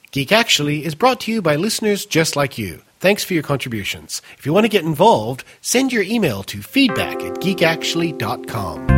Geek Actually is brought to you by listeners just like you. Thanks for your contributions. If you want to get involved, send your email to feedback@geekactually.com.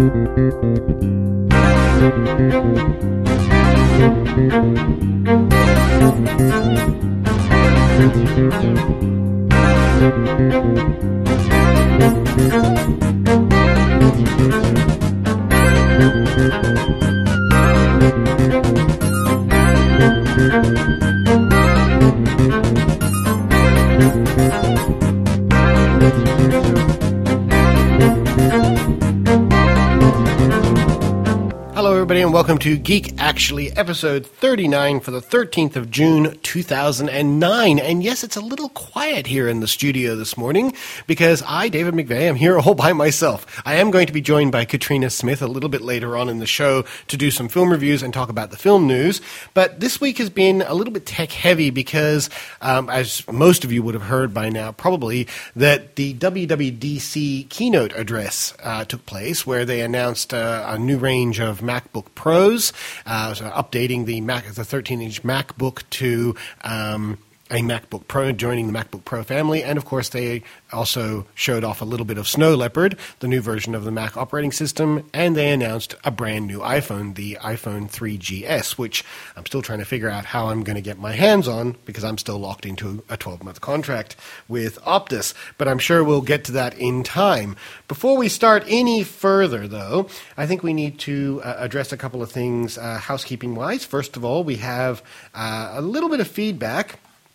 Hello everybody and welcome to Geek Actually, episode 39 for the 13th of June 2009. And yes, it's a little quiet here in the studio this morning because I, David McVeigh, am here all by myself. I am going to be joined by Katrina Smith a little bit later on in the show to do some film reviews and talk about the film news. But this week has been a little bit tech heavy because, as most of you would have heard by now probably, that the WWDC keynote address took place where they announced a new range of MacBook Pros, so updating the 13-inch MacBook to a MacBook Pro, joining the MacBook Pro family, and of course they also showed off a little bit of Snow Leopard, the new version of the Mac operating system, and they announced a brand new iPhone, the iPhone 3GS, which I'm still trying to figure out how I'm going to get my hands on because I'm still locked into a 12-month contract with Optus, but I'm sure we'll get to that in time. Before we start any further, though, I think we need to address a couple of things housekeeping-wise. First of all, we have a little bit of feedback.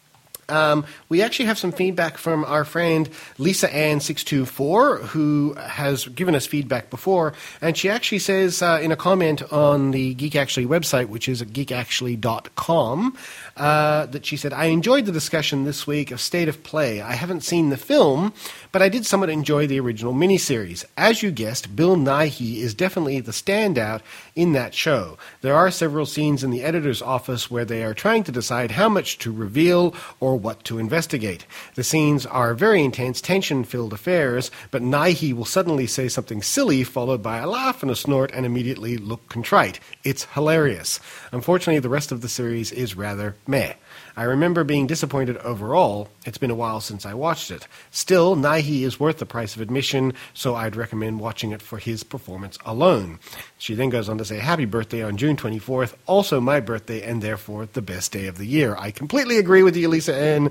We actually have some feedback from our friend Lisa Ann624, who has given us feedback before, and she actually says in a comment on the Geek Actually website, which is at geekactually.com, that she said, I enjoyed the discussion this week of State of Play. I haven't seen the film, but I did somewhat enjoy the original miniseries. As you guessed, Bill Nighy is definitely the standout in that show. There are several scenes in the editor's office where they are trying to decide how much to reveal or what to investigate. The scenes are very intense, tension-filled affairs, but Nighy will suddenly say something silly, followed by a laugh and a snort, and immediately look contrite. It's hilarious. Unfortunately, the rest of the series is rather meh. I remember being disappointed overall. It's been a while since I watched it. Still, Nighy is worth the price of admission, so I'd recommend watching it for his performance alone. She then goes on to say, happy birthday on June 24th, also my birthday and therefore the best day of the year. I completely agree with you, Lisa N.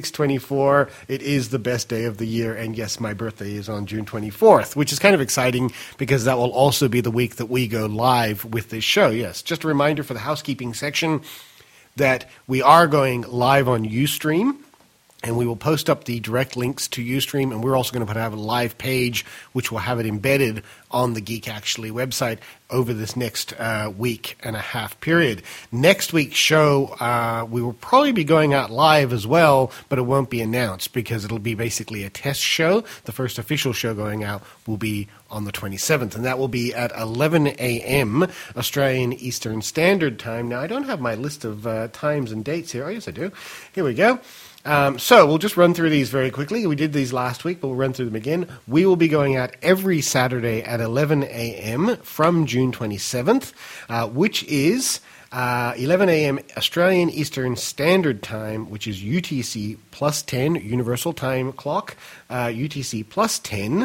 624. It is the best day of the year, and yes, my birthday is on June 24th, which is kind of exciting because that will also be the week that we go live with this show. Yes, just a reminder for the housekeeping section that we are going live on Ustream, and we will post up the direct links to Ustream, and we're also going to have a live page which will have it embedded on the Geek Actually website over this next week and a half period. Next week's show, we will probably be going out live as well, but it won't be announced because it'll be basically a test show. The first official show going out will be on the 27th, and that will be at 11 a.m. Australian Eastern Standard Time. Now, I don't have my list of times and dates here. Oh, yes, I do. Here we go. So we'll just run through these very quickly. We did these last week, but we'll run through them again. We will be going out every Saturday at 11 a.m. from June 27th, which is 11 a.m. Australian Eastern Standard Time, which is UTC plus 10, Universal Time Clock, UTC plus 10,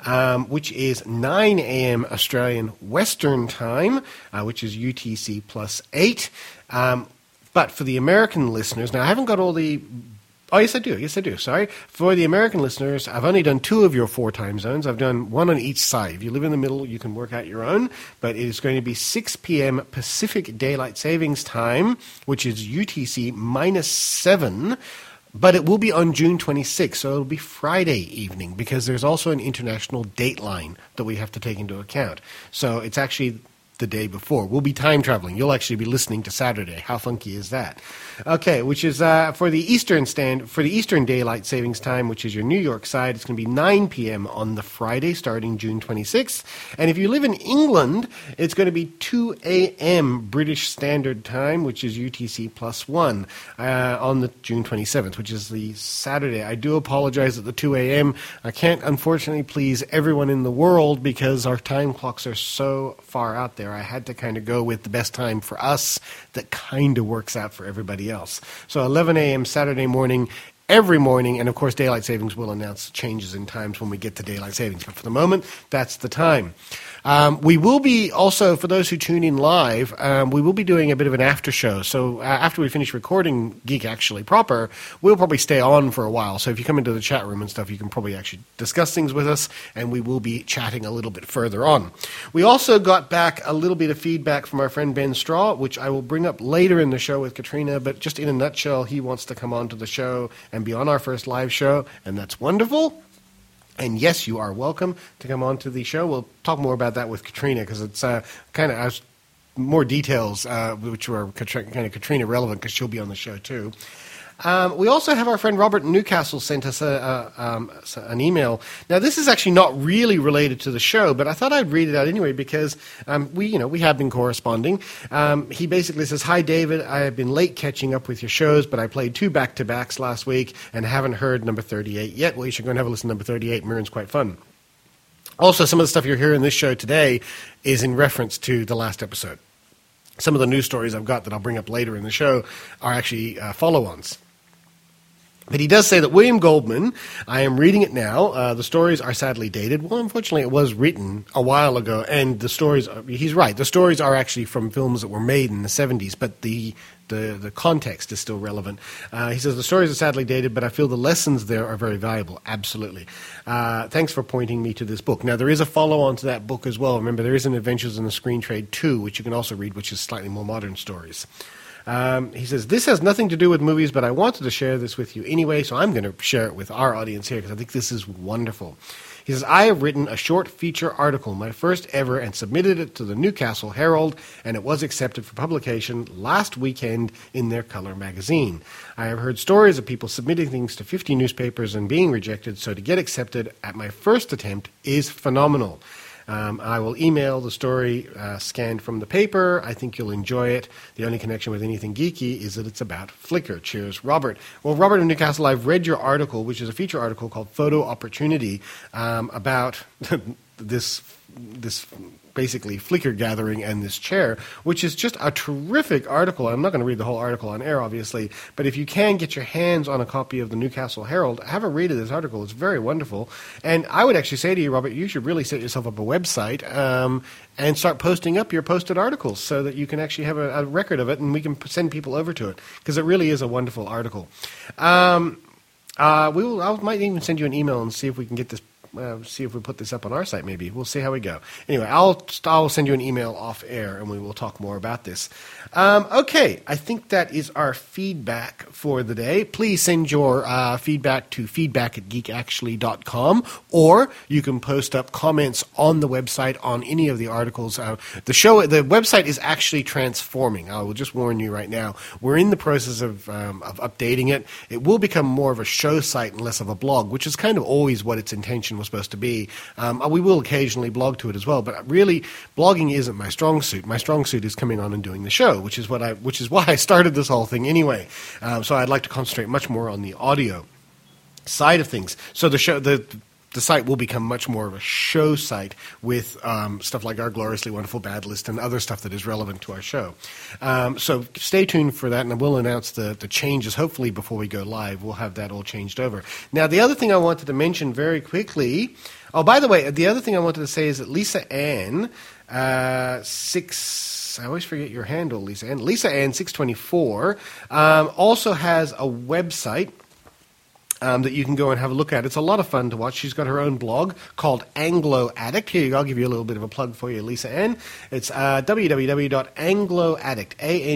which is 9 a.m. Australian Western Time, which is UTC plus 8. But for the American listeners, now I haven't got all the... Oh, yes, I do. Sorry. For the American listeners, I've only done 2 of your 4 time zones. I've done 1 on each side. If you live in the middle, you can work out your own. But it is going to be 6 p.m. Pacific Daylight Savings Time, which is UTC minus 7. But it will be on June 26th, so it'll be Friday evening, because there's also an international dateline that we have to take into account. So it's actually the day before. We'll be time traveling. You'll actually be listening to Saturday. How funky is that? Okay, which is for the Eastern Daylight Savings Time, which is your New York side, it's going to be 9 p.m. on the Friday starting June 26th. And if you live in England, it's going to be 2 a.m. British Standard Time, which is UTC plus 1 on the June 27th, which is the Saturday. I do apologize at the 2 a.m. I can't, unfortunately, please everyone in the world because our time clocks are so far out there. there, I had to kind of go with the best time for us that kind of works out for everybody else. So 11 a.m. Saturday morning, every morning, and of course daylight savings will announce changes in times when we get to daylight savings. But for the moment, that's the time. We will be also, for those who tune in live, we will be doing a bit of an after show. So after we finish recording Geek Actually proper, we'll probably stay on for a while. So if you come into the chat room and stuff, you can probably actually discuss things with us, and we will be chatting a little bit further on. We also got back a little bit of feedback from our friend Ben Straw, which I will bring up later in the show with Katrina, but just in a nutshell, he wants to come on to the show and be on our first live show, and that's wonderful. And yes, you are welcome to come on to the show. We'll talk more about that with Katrina because it's kind of more details which are kind of Katrina relevant because she'll be on the show too. We also have our friend Robert in Newcastle sent us an email. Now, this is actually not really related to the show, but I thought I'd read it out anyway because we have been corresponding. He basically says, "Hi, David. I have been late catching up with your shows, but I played 2 back-to-backs last week and haven't heard number 38 yet. Well, you should go and have a listen to number 38. Mirren's quite fun. Also, some of the stuff you're hearing in this show today is in reference to the last episode. Some of the news stories I've got that I'll bring up later in the show are actually follow-ons. But he does say that William Goldman, I am reading it now, the stories are sadly dated. Well, unfortunately, it was written a while ago, and the stories, he's right, the stories are actually from films that were made in the 70s, but the context is still relevant. He says, the stories are sadly dated, but I feel the lessons there are very valuable. Absolutely. Thanks for pointing me to this book. Now, there is a follow-on to that book as well. Remember, there is an Adventures in the Screen Trade 2, which you can also read, which is slightly more modern stories. He says, this has nothing to do with movies, but I wanted to share this with you anyway, so I'm going to share it with our audience here because I think this is wonderful. He says, I have written a short feature article, my first ever, and submitted it to the Newcastle Herald, and it was accepted for publication last weekend in their Colour magazine. I have heard stories of people submitting things to 50 newspapers and being rejected, so to get accepted at my first attempt is phenomenal. I will email the story scanned from the paper. I think you'll enjoy it. The only connection with anything geeky is that it's about Flickr. Cheers, Robert. Well, Robert in Newcastle, I've read your article, which is a feature article called Photo Opportunity, about this basically Flickr gathering and this chair, which is just a terrific article. I'm not going to read the whole article on air, obviously, but if you can get your hands on a copy of the Newcastle Herald, have a read of this article. It's very wonderful. And I would actually say to you, Robert, you should really set yourself up a website and start posting up your posted articles so that you can actually have a record of it and we can send people over to it because it really is a wonderful article. I might even send you an email and see if we can get this. See if we put this up on our site, maybe. We'll see how we go. Anyway, I'll send you an email off air, and we will talk more about this. Okay, I think that is our feedback for the day. Please send your feedback to feedback@geekactually.com, or you can post up comments on the website on any of the articles. The website is actually transforming. I will just warn you right now. We're in the process of updating it. It will become more of a show site and less of a blog, which is kind of always what its intention was supposed to be. We will occasionally blog to it as well, but really blogging isn't my strong suit. My strong suit is coming on and doing the show, which is why I started this whole thing anyway. So I'd like to concentrate much more on the audio side of things. So the site will become much more of a show site with stuff like our Gloriously Wonderful Bad List and other stuff that is relevant to our show. So stay tuned for that, and I will announce the changes hopefully before we go live. We'll have that all changed over. Now, the other thing I wanted to mention very quickly, by the way, the other thing I wanted to say is that Lisa Ann, I always forget your handle, Lisa Ann. Lisa Ann 624 also has a website that you can go and have a look at. It's a lot of fun to watch. She's got her own blog called Anglo Addict. Here you go. I'll give you a little bit of a plug for you, Lisa Ann. It's www.angloaddict,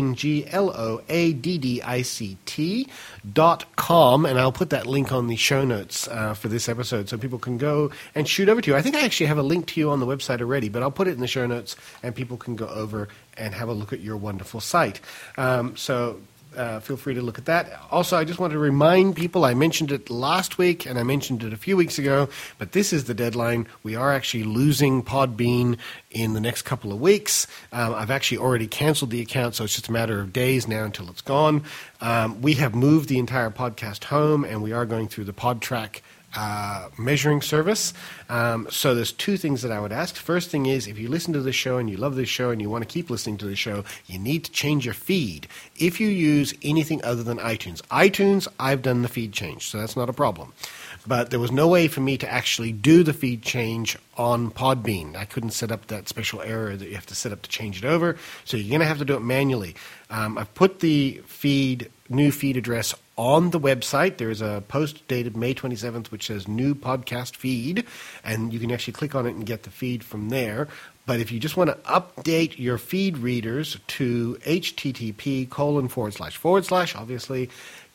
ANGLOADDICT.com, and I'll put that link on the show notes for this episode so people can go and shoot over to you. I think I actually have a link to you on the website already, but I'll put it in the show notes and people can go over and have a look at your wonderful site. Feel free to look at that. Also, I just want to remind people, I mentioned it last week and I mentioned it a few weeks ago, but this is the deadline. We are actually losing Podbean in the next couple of weeks. I've actually already canceled the account, so it's just a matter of days now until it's gone. We have moved the entire podcast home, and we are going through the PodTrack measuring service. So there's two things that I would ask. First thing is, if you listen to the show and you love this show and you want to keep listening to the show, you need to change your feed. If you use anything other than iTunes, I've done the feed change, so that's not a problem. But there was no way for me to actually do the feed change on Podbean. I couldn't set up that special error that you have to set up to change it over, so you're going to have to do it manually. I've put the new feed address on the website. There is a post dated May 27th which says new podcast feed, and you can actually click on it and get the feed from there. But if you just want to update your feed readers to http:// obviously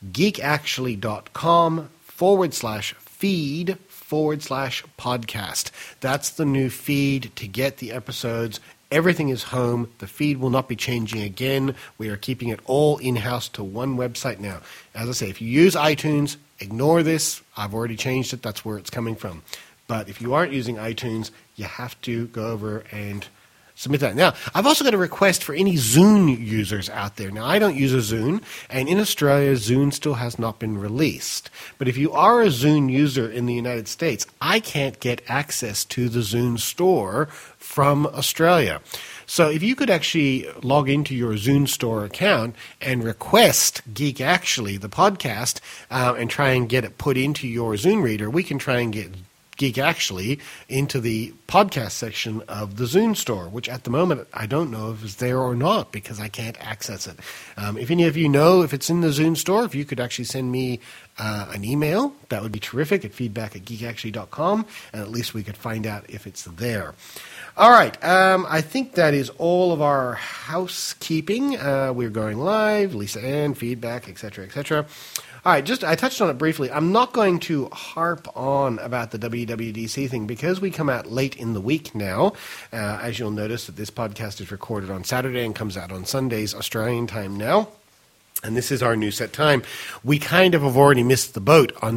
geekactually.com/feed/podcast. That's the new feed to get the episodes. Everything is home. The feed will not be changing again. We are keeping it all in-house to one website now. As I say, if you use iTunes, ignore this. I've already changed it. That's where it's coming from. But if you aren't using iTunes, you have to go over and submit that. Now, I've also got a request for any Zune users out there. Now, I don't use a Zune, and in Australia, Zune still has not been released. But if you are a Zune user in the United States, I can't get access to the Zune store from Australia. So if you could actually log into your Zune store account and request Geek Actually, the podcast, and try and get it put into your Zune reader, we can try and get Geek Actually into the podcast section of the Zune store, which at the moment I don't know if it's there or not because I can't access it. If any of you know if it's in the Zune store, if you could actually send me an email, that would be terrific at feedback@geekactually.com, and at least we could find out if it's there. All right, I think that is all of our housekeeping. We're going live, Lisa Ann, feedback, etc., etc. All right, I touched on it briefly. I'm not going to harp on about the WWDC thing because we come out late in the week now. As you'll notice that this podcast is recorded on Saturday and comes out on Sundays, Australian time now. And this is our new set time. We kind of have already missed the boat on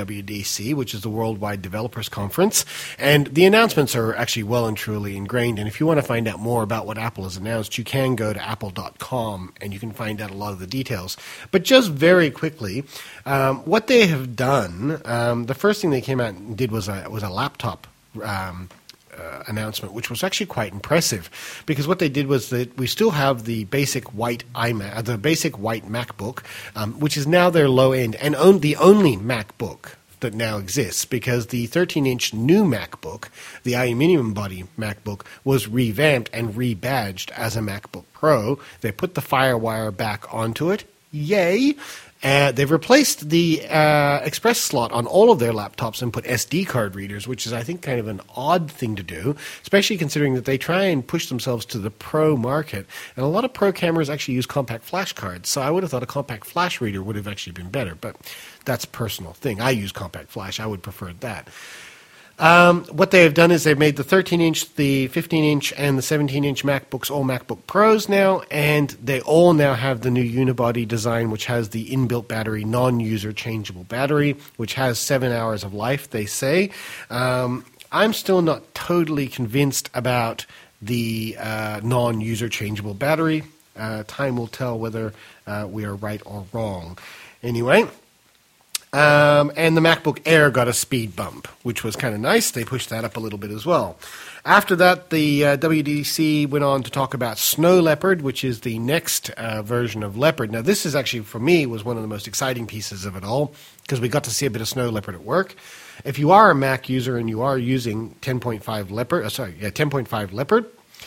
WWDC, which is the Worldwide Developers Conference. And the announcements are actually well and truly ingrained. And if you want to find out more about what Apple has announced, you can go to apple.com and you can find out a lot of the details. But just very quickly, what they have done, the first thing they came out and did was a laptop announcement, which was actually quite impressive, because what they did was that we still have the basic white iMac, the basic white MacBook, which is now their low end and the only MacBook that now exists, because the 13-inch new MacBook, the aluminium body MacBook, was revamped and rebadged as a MacBook Pro. They put the FireWire back onto it. Yay! They've replaced the Express slot on all of their laptops and put SD card readers, which is, I think, kind of an odd thing to do, especially considering that they try and push themselves to the Pro market. And a lot of Pro cameras actually use compact flash cards, so I would have thought a compact flash reader would have actually been better, but that's a personal thing. I use compact flash. I would prefer that. What they have done is they've made the 13-inch, the 15-inch, and the 17-inch MacBooks all MacBook Pros now, and they all now have the new unibody design, which has the inbuilt battery, non-user changeable battery, which has 7 hours of life, they say. I'm still not totally convinced about the non-user changeable battery. Time will tell whether we are right or wrong. Anyway. And the MacBook Air got a speed bump, which was kind of nice. They pushed that up a little bit as well. After that, the WWDC went on to talk about Snow Leopard, which is the next version of Leopard. Now, this is actually, for me, was one of the most exciting pieces of it all, because we got to see a bit of Snow Leopard at work. If you are a Mac user and you are using 10.5 Leopard,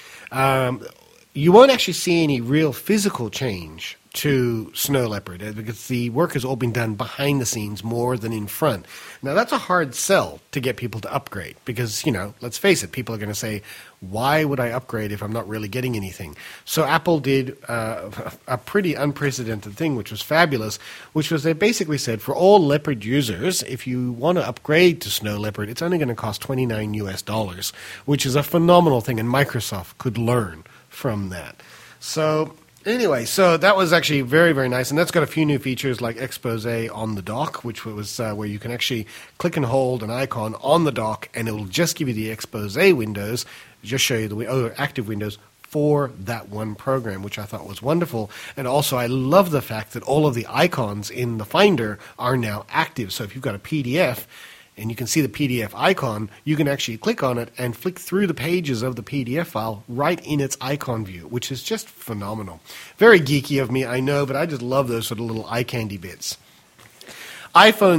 you won't actually see any real physical change to Snow Leopard, because the work has all been done behind the scenes more than in front. Now, that's a hard sell to get people to upgrade, because, let's face it, people are going to say, why would I upgrade if I'm not really getting anything? So Apple did a pretty unprecedented thing, which was fabulous, which was they basically said, for all Leopard users, if you want to upgrade to Snow Leopard, it's only going to cost $29 US, which is a phenomenal thing, and Microsoft could learn from that. So anyway, so that was actually very, very nice, and that's got a few new features like Expose on the dock, which was where you can actually click and hold an icon on the dock, and it will just give you the Expose windows, just show you the active windows for that one program, which I thought was wonderful. And also, I love the fact that all of the icons in the Finder are now active. So if you've got a PDF, and you can see the PDF icon, you can actually click on it and flick through the pages of the PDF file right in its icon view, which is just phenomenal. Very geeky of me, I know, but I just love those sort of little eye candy bits. iPhone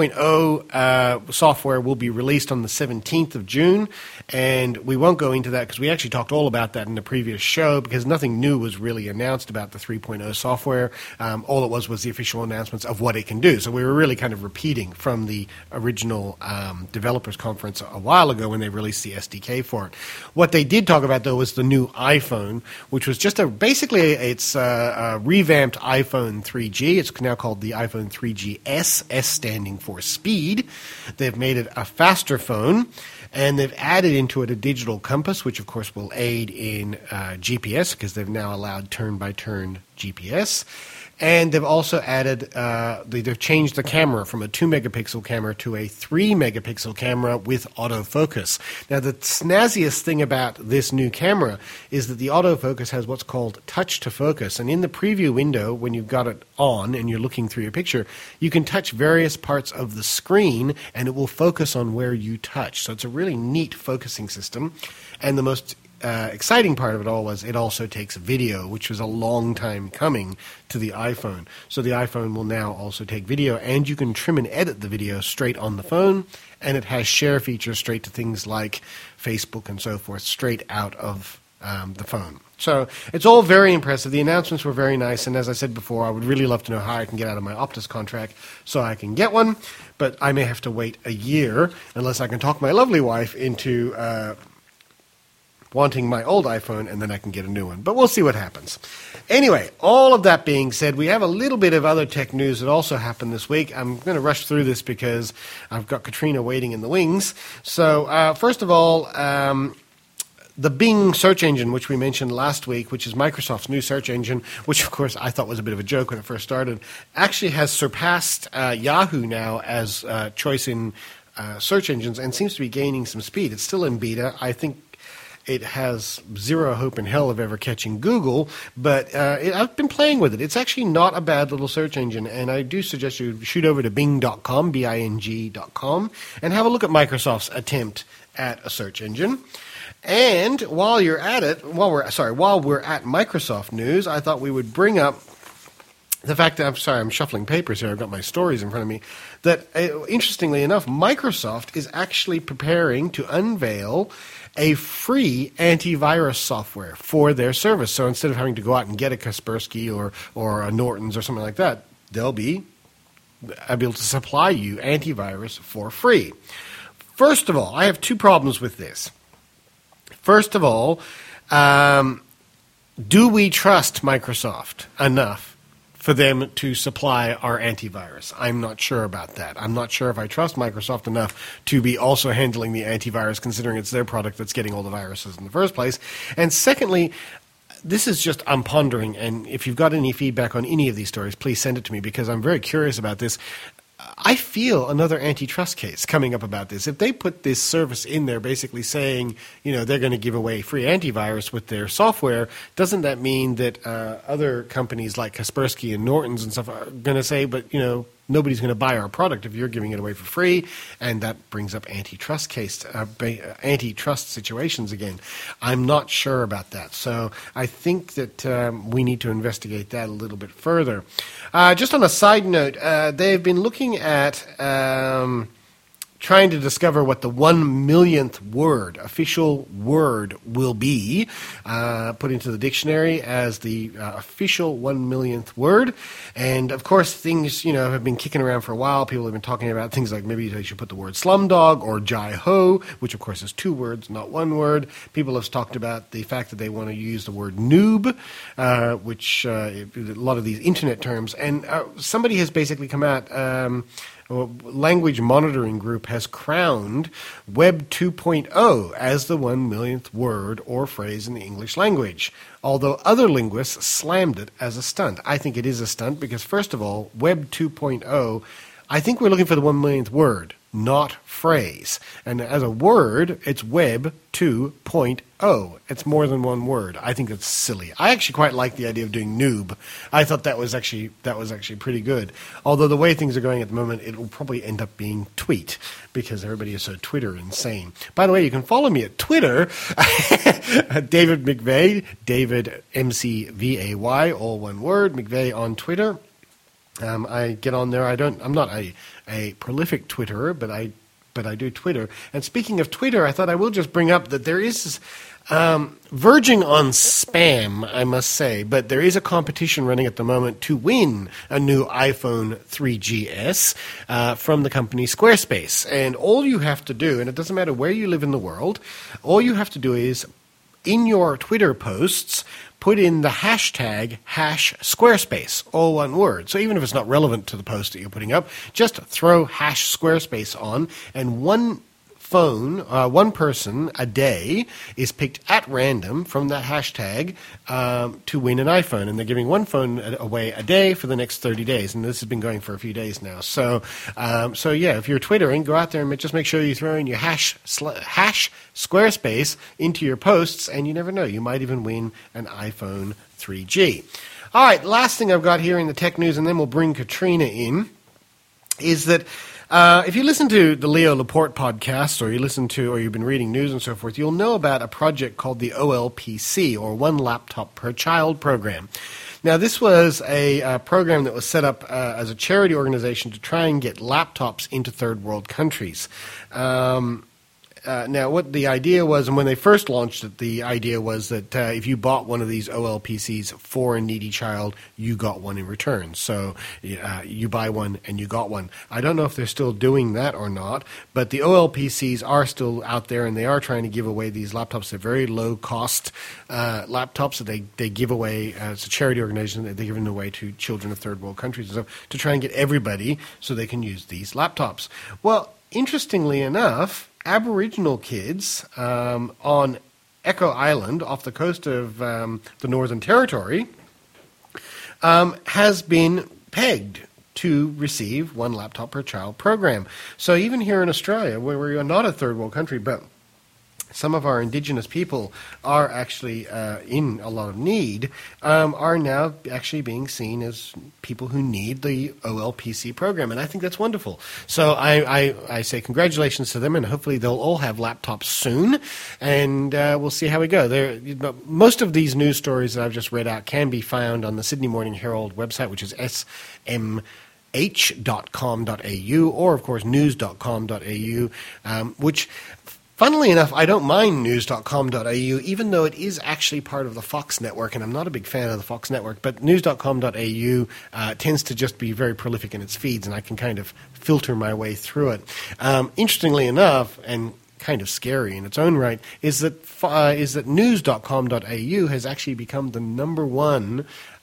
3.0 software will be released on the 17th of June, and we won't go into that because we actually talked all about that in the previous show because nothing new was really announced about the 3.0 software. All it was the official announcements of what it can do. So we were really kind of repeating from the original developers conference a while ago when they released the SDK for it. What they did talk about, though, was the new iPhone, which was just it's a revamped iPhone 3G. It's now called the iPhone 3GS. S standing for speed. They've made it a faster phone, and they've added into it a digital compass, which of course will aid in GPS because they've now allowed turn-by-turn GPS. And they've also added, they've changed the camera from a 2-megapixel camera to a 3-megapixel camera with autofocus. Now, the snazziest thing about this new camera is that the autofocus has what's called touch to focus. And in the preview window, when you've got it on and you're looking through your picture, you can touch various parts of the screen and it will focus on where you touch. So it's a really neat focusing system. And the most exciting part of it all was it also takes video, which was a long time coming to the iPhone. So the iPhone will now also take video, and you can trim and edit the video straight on the phone, and it has share features straight to things like Facebook and so forth, straight out of the phone. So it's all very impressive. The announcements were very nice, and as I said before, I would really love to know how I can get out of my Optus contract so I can get one, but I may have to wait a year unless I can talk my lovely wife into wanting my old iPhone, and then I can get a new one. But we'll see what happens. Anyway, all of that being said, we have a little bit of other tech news that also happened this week. I'm going to rush through this because I've got Katrina waiting in the wings. So first of all, the Bing search engine, which we mentioned last week, which is Microsoft's new search engine, which of course I thought was a bit of a joke when it first started, actually has surpassed Yahoo now as choice in search engines and seems to be gaining some speed. It's still in beta. I think it has zero hope in hell of ever catching Google, but I've been playing with it. It's actually not a bad little search engine, and I do suggest you shoot over to Bing.com, Bing.com, and have a look at Microsoft's attempt at a search engine. And while you're at it, while we're at Microsoft news, I thought we would bring up the fact that I'm shuffling papers here. I've got my stories in front of me. That interestingly enough, Microsoft is actually preparing to unveil a free antivirus software for their service. So instead of having to go out and get a Kaspersky or a Norton's or something like that, they'll be able to supply you antivirus for free. First of all, I have two problems with this. First of all, do we trust Microsoft enough for them to supply our antivirus? I'm not sure about that. I'm not sure if I trust Microsoft enough to be also handling the antivirus, considering it's their product that's getting all the viruses in the first place. And secondly, this is just, I'm pondering, and if you've got any feedback on any of these stories, please send it to me because I'm very curious about this. I feel another antitrust case coming up about this. If they put this service in there basically saying, they're going to give away free antivirus with their software, doesn't that mean that other companies like Kaspersky and Norton's and stuff are going to say, but, nobody's going to buy our product if you're giving it away for free? And that brings up antitrust situations again. I'm not sure about that. So I think that we need to investigate that a little bit further. Just on a side note, they've been looking at trying to discover what the 1 millionth official word will be, put into the dictionary as the official 1 millionth word. And of course, things, have been kicking around for a while. People have been talking about things like maybe they should put the word slumdog or jai-ho, which of course is 2 words, not 1 word. People have talked about the fact that they want to use the word noob, which a lot of these internet terms. And somebody has basically come out, Language Monitoring Group has crowned Web 2.0 as the 1 millionth word or phrase in the English language, although other linguists slammed it as a stunt. I think it is a stunt because, first of all, Web 2.0, I think we're looking for the 1 millionth word. not phrase. And as a word, it's Web 2.0. It's more than one word. I think that's silly. I actually quite like the idea of doing noob. I thought that was actually pretty good. Although the way things are going at the moment, it will probably end up being tweet, because everybody is so Twitter insane. By the way, you can follow me at Twitter, David McVay, David MCVAY, all one word, McVay on Twitter. I get on there. I'm not a prolific Twitterer, but I do Twitter. And speaking of Twitter, I thought I will just bring up that there is verging on spam, I must say, but there is a competition running at the moment to win a new iPhone 3GS from the company Squarespace. And all you have to do, and it doesn't matter where you live in the world, all you have to do is, in your Twitter posts, put in the hashtag #Squarespace, all one word. So even if it's not relevant to the post that you're putting up, just throw #Squarespace on, and one person a day is picked at random from that hashtag to win an iPhone. And they're giving one phone away a day for the next 30 days. And this has been going for a few days now. So yeah, if you're Twittering, go out there and just make sure you throw in your #Squarespace into your posts, and you never know, you might even win an iPhone 3G. All right, last thing I've got here in the tech news, and then we'll bring Katrina in, is that if you listen to the Leo Laporte podcast, or you've been reading news and so forth, you'll know about a project called the OLPC, or One Laptop Per Child program. Now, this was a program that was set up as a charity organization to try and get laptops into third world countries. Now, what the idea was, and when they first launched it, the idea was that if you bought one of these OLPCs for a needy child, you got one in return. So you buy one and you got one. I don't know if they're still doing that or not, but the OLPCs are still out there, and they are trying to give away these laptops. They're very low-cost laptops that they give away as a charity organization. They're giving away to children of third world countries and stuff to try and get everybody so they can use these laptops. Well, interestingly enough, Aboriginal kids on Echo Island off the coast of the Northern Territory has been pegged to receive One Laptop Per Child program. So even here in Australia, where we are not a third world country, but some of our Indigenous people are actually in a lot of need, are now actually being seen as people who need the OLPC program. And I think that's wonderful. So I say congratulations to them, and hopefully they'll all have laptops soon, and we'll see how we go. Most of these news stories that I've just read out can be found on the Sydney Morning Herald website, which is smh.com.au, or, of course, news.com.au, which... Funnily enough, I don't mind news.com.au, even though it is actually part of the Fox network, and I'm not a big fan of the Fox network, but news.com.au tends to just be very prolific in its feeds, and I can kind of filter my way through it. Interestingly enough, and kind of scary in its own right, is that news.com.au has actually become the number one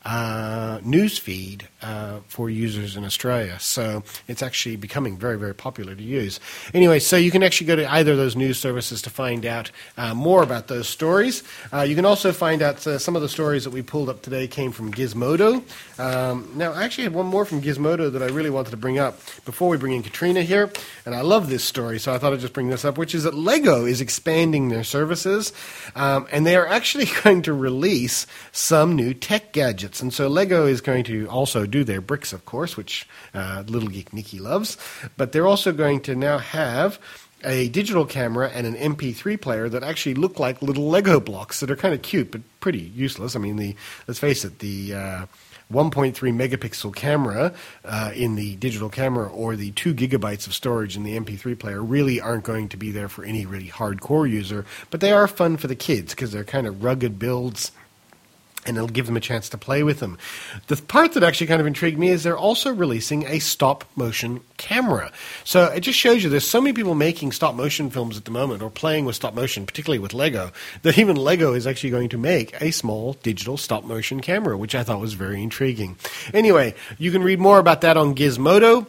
news feed for users in Australia. So it's actually becoming very, very popular to use. Anyway, so you can actually go to either of those news services to find out more about those stories. You can also find out some of the stories that we pulled up today came from Gizmodo. Now, I actually had one more from Gizmodo that I really wanted to bring up before we bring in Katrina here. And I love this story, so I thought I'd just bring this up, which is that Lego is expanding their services, and they are actually going to release some new tech gadgets. And so Lego is going to also do their bricks, of course, which Little Geek Nikki loves, but they're also going to now have a digital camera and an MP3 player that actually look like little Lego blocks that are kind of cute but pretty useless. I mean, let's face it, the 1.3 megapixel camera in the digital camera, or the 2 gigabytes of storage in the MP3 player, really aren't going to be there for any really hardcore user, but they are fun for the kids because they're kind of rugged builds, and it'll give them a chance to play with them. The part that actually kind of intrigued me is they're also releasing a stop-motion camera. So it just shows you there's so many people making stop-motion films at the moment, or playing with stop-motion, particularly with Lego, that even Lego is actually going to make a small digital stop-motion camera, which I thought was very intriguing. Anyway, you can read more about that on Gizmodo.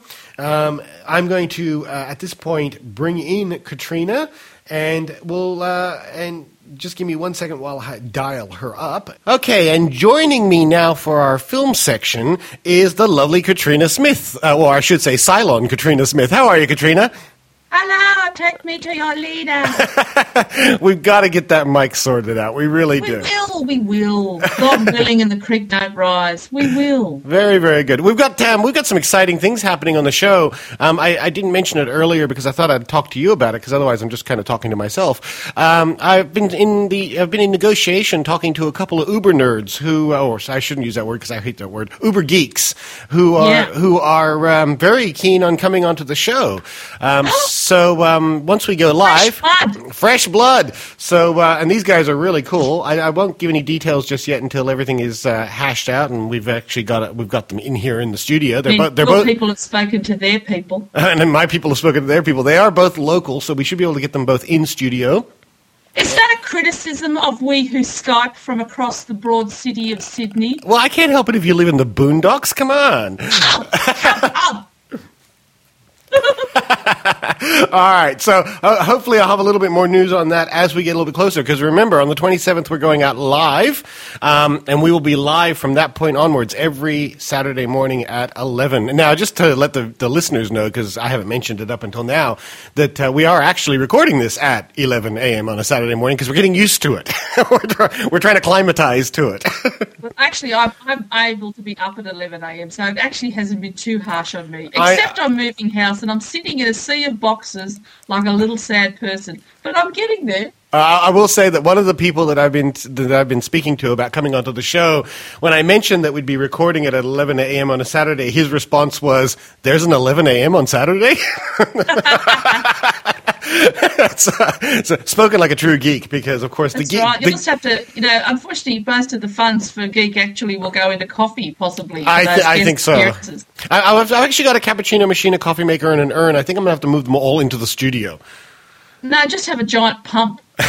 I'm going to, at this point, bring in Katrina, and we'll... Just give me 1 second while I dial her up. Okay, and joining me now for our film section is the lovely Katrina Smith. Or I should say Cylon Katrina Smith. How are you, Katrina? Hello, take me to your leader. We've got to get that mic sorted out. We really do. We will. God willing and the creek don't rise. We will. Very, very good. We've got some exciting things happening on the show. I didn't mention it earlier because I thought I'd talk to you about it because otherwise I'm just kind of talking to myself. I've been in negotiation talking to a couple of Uber nerds who, or I shouldn't use that word because I hate that word, Uber geeks who are very keen on coming onto the show. So once we go live, fresh blood. So and these guys are really cool. I won't give any details just yet until everything is hashed out, and we've got them in here in the studio. They're both people have spoken to their people, and then my people have spoken to their people. They are both local, so we should be able to get them both in studio. Is that a criticism of we who Skype from across the broad city of Sydney? Well, I can't help it if you live in the boondocks. Come on. All right, so hopefully I'll have a little bit more news on that as we get a little bit closer, because remember, on the 27th we're going out live, and we will be live from that point onwards every Saturday morning at 11. Now, just to let the listeners know, because I haven't mentioned it up until now, that we are actually recording this at 11 a.m. on a Saturday morning, because we're getting used to it. We're trying to climatize to it. Well, actually, I'm able to be up at 11 a.m., so it actually hasn't been too harsh on me, except I'm moving house, and I'm sitting in a sea of boxes like a little sad person. But I'm getting there. I will say that one of the people that I've been speaking to about coming onto the show, when I mentioned that we'd be recording it at 11 a.m. on a Saturday, his response was, "There's an 11 a.m. on Saturday?" It's spoken like a true geek, because of course That's the geek. Right. You just have to, unfortunately, most of the funds for Geek actually will go into coffee, possibly. I think so. I've actually got a cappuccino machine, a coffee maker, and an urn. I think I'm gonna have to move them all into the studio. No, just have a giant pump. All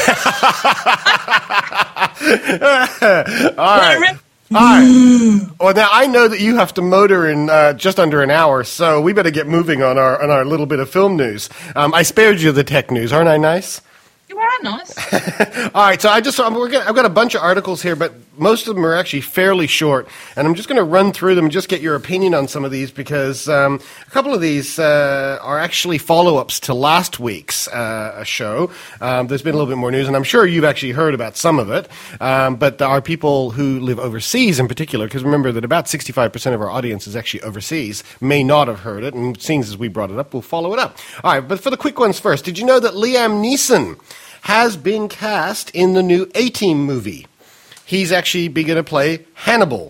right. All right. Well, now I know that you have to motor in just under an hour, so we better get moving on our little bit of film news. I spared you the tech news, aren't I nice? You are nice. All right, so I've got a bunch of articles here, but most of them are actually fairly short, and I'm just going to run through them and just get your opinion on some of these, because a couple of these are actually follow-ups to last week's show. There's been a little bit more news, and I'm sure you've actually heard about some of it, but there are people who live overseas in particular, because remember that about 65% of our audience is actually overseas, may not have heard it, and seeing as we brought it up, we'll follow it up. All right, but for the quick ones first, did you know that Liam Neeson has been cast in the new A-Team movie? He's actually going to play Hannibal,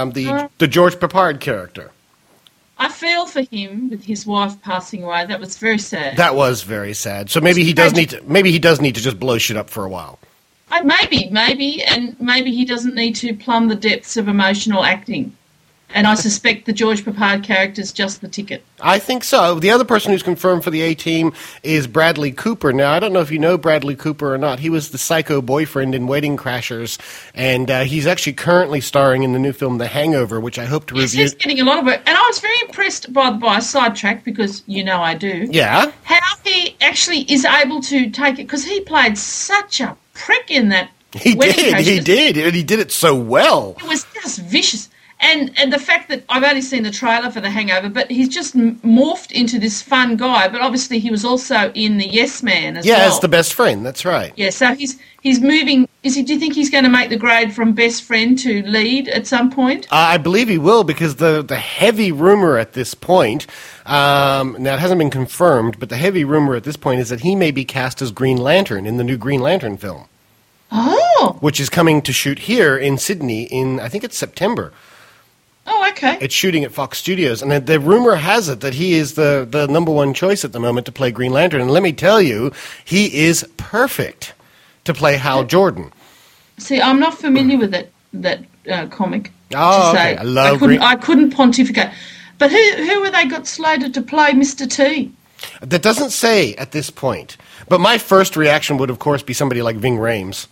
the George Peppard character. I feel for him with his wife passing away. That was very sad. That was very sad. So maybe he does need to just blow shit up for a while. Maybe, and maybe he doesn't need to plumb the depths of emotional acting. And I suspect the George Peppard character is just the ticket. I think so. The other person who's confirmed for the A-Team is Bradley Cooper. Now, I don't know if you know Bradley Cooper or not. He was the psycho boyfriend in Wedding Crashers, and he's actually currently starring in the new film The Hangover, which I hope to review. He's getting a lot of work. And I was very impressed by sidetrack, because you know I do. Yeah. How he actually is able to take it, because he played such a prick in that Wedding Crashers. He did, and he did it so well. It was just vicious. And the fact that I've only seen the trailer for The Hangover, but he's just morphed into this fun guy. But obviously he was also in The Yes Man as well. Yeah, as the best friend. That's right. Yeah, so he's moving. Do you think he's going to make the grade from best friend to lead at some point? I believe he will, because the heavy rumor at this point, now it hasn't been confirmed, but the heavy rumor at this point is that he may be cast as Green Lantern in the new Green Lantern film. Oh. Which is coming to shoot here in Sydney in, I think it's September. Oh, okay. It's shooting at Fox Studios, and the rumor has it that he is the number one choice at the moment to play Green Lantern. And let me tell you, he is perfect to play Hal Jordan. See, I'm not familiar with that comic. Oh, okay. I couldn't pontificate. But who have they got slated to play Mr. T? That doesn't say at this point. But my first reaction would, of course, be somebody like Ving Rhames.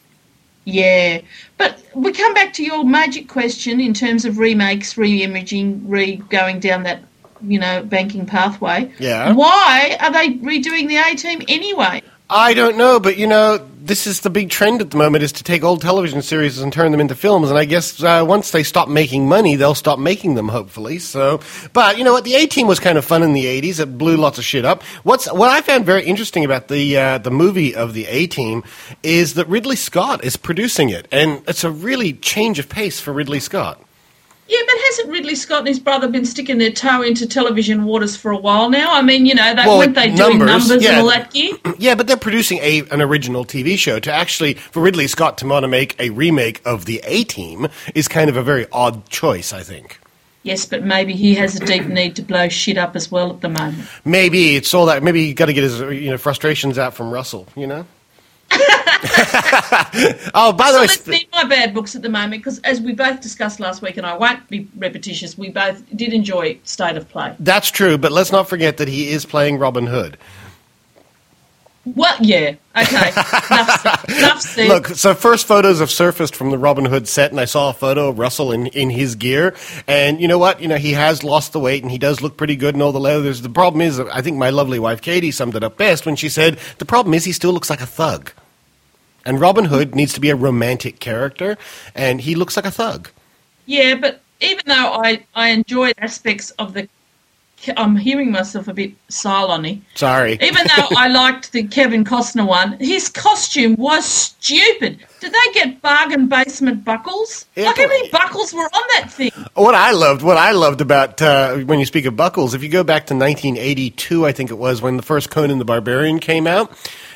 Yeah, but we come back to your magic question in terms of remakes, re-imaging, going down that, banking pathway. Yeah. Why are they redoing the A-Team anyway? I don't know, but, this is the big trend at the moment, is to take old television series and turn them into films. And I guess once they stop making money, they'll stop making them, hopefully. So, but you know what? The A-Team was kind of fun in the 80s. It blew lots of shit up. What I found very interesting about the movie of the A-Team is that Ridley Scott is producing it. And it's a really change of pace for Ridley Scott. Yeah, but hasn't Ridley Scott and his brother been sticking their toe into television waters for a while now? I mean, you know, weren't they doing numbers and all that gear? Yeah, but they're producing an original TV show. For Ridley Scott to want to make a remake of the A-Team is kind of a very odd choice, I think. Yes, but maybe he has a deep need to blow shit up as well at the moment. Maybe it's all that. Maybe he got to get his frustrations out from Russell, you know? Oh, by the way, let's leave my bad books at the moment, because as we both discussed last week, and I won't be repetitious, we both did enjoy State of Play. That's true, but let's not forget that he is playing Robin Hood. Well, yeah, okay. Enough said. Look, so first photos have surfaced from the Robin Hood set, and I saw a photo of Russell in his gear, and you know what? You know, he has lost the weight, and he does look pretty good in all the leathers. The problem is, I think my lovely wife Katie summed it up best when she said, the problem is he still looks like a thug. And Robin Hood needs to be a romantic character, and he looks like a thug. Yeah, but even though I enjoyed aspects of I'm hearing myself a bit silent-y. Sorry. Even though I liked the Kevin Costner one, his costume was stupid. Did they get bargain basement buckles? Yeah, like, how many buckles were on that thing? What I loved about when you speak of buckles, if you go back to 1982, I think it was, when the first Conan the Barbarian came out.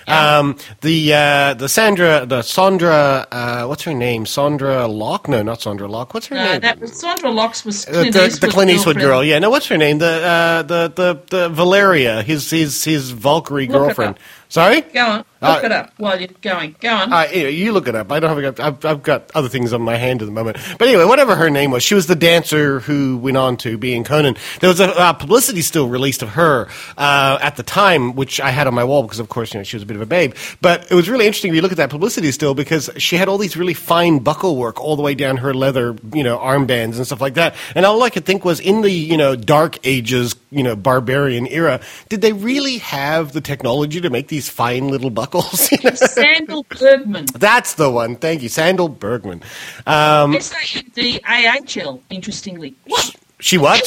The Sandra, what's her name? Sandra Locke? No, not Sandra Locke. What's her name? That was Sandra Locke was Clint Eastwood's the Clint Eastwood girlfriend. girl. Yeah, no, what's her name? The Valeria, his Valkyrie girlfriend. Sorry? Go on. Look it up while you're going. Go on. You look it up. I don't have. I've got other things on my hand at the moment. But anyway, whatever her name was, she was the dancer who went on to be in Conan. There was a publicity still released of her at the time, which I had on my wall because, of course, she was a bit of a babe. But it was really interesting if you look at that publicity still, because she had all these really fine buckle work all the way down her leather, armbands and stuff like that. And all I could think was, in the Dark Ages, barbarian era, did they really have the technology to make these fine little buckles? Sandal Bergman. That's the one. Thank you, Sandal Bergman. Sandahl, interestingly. What? She what?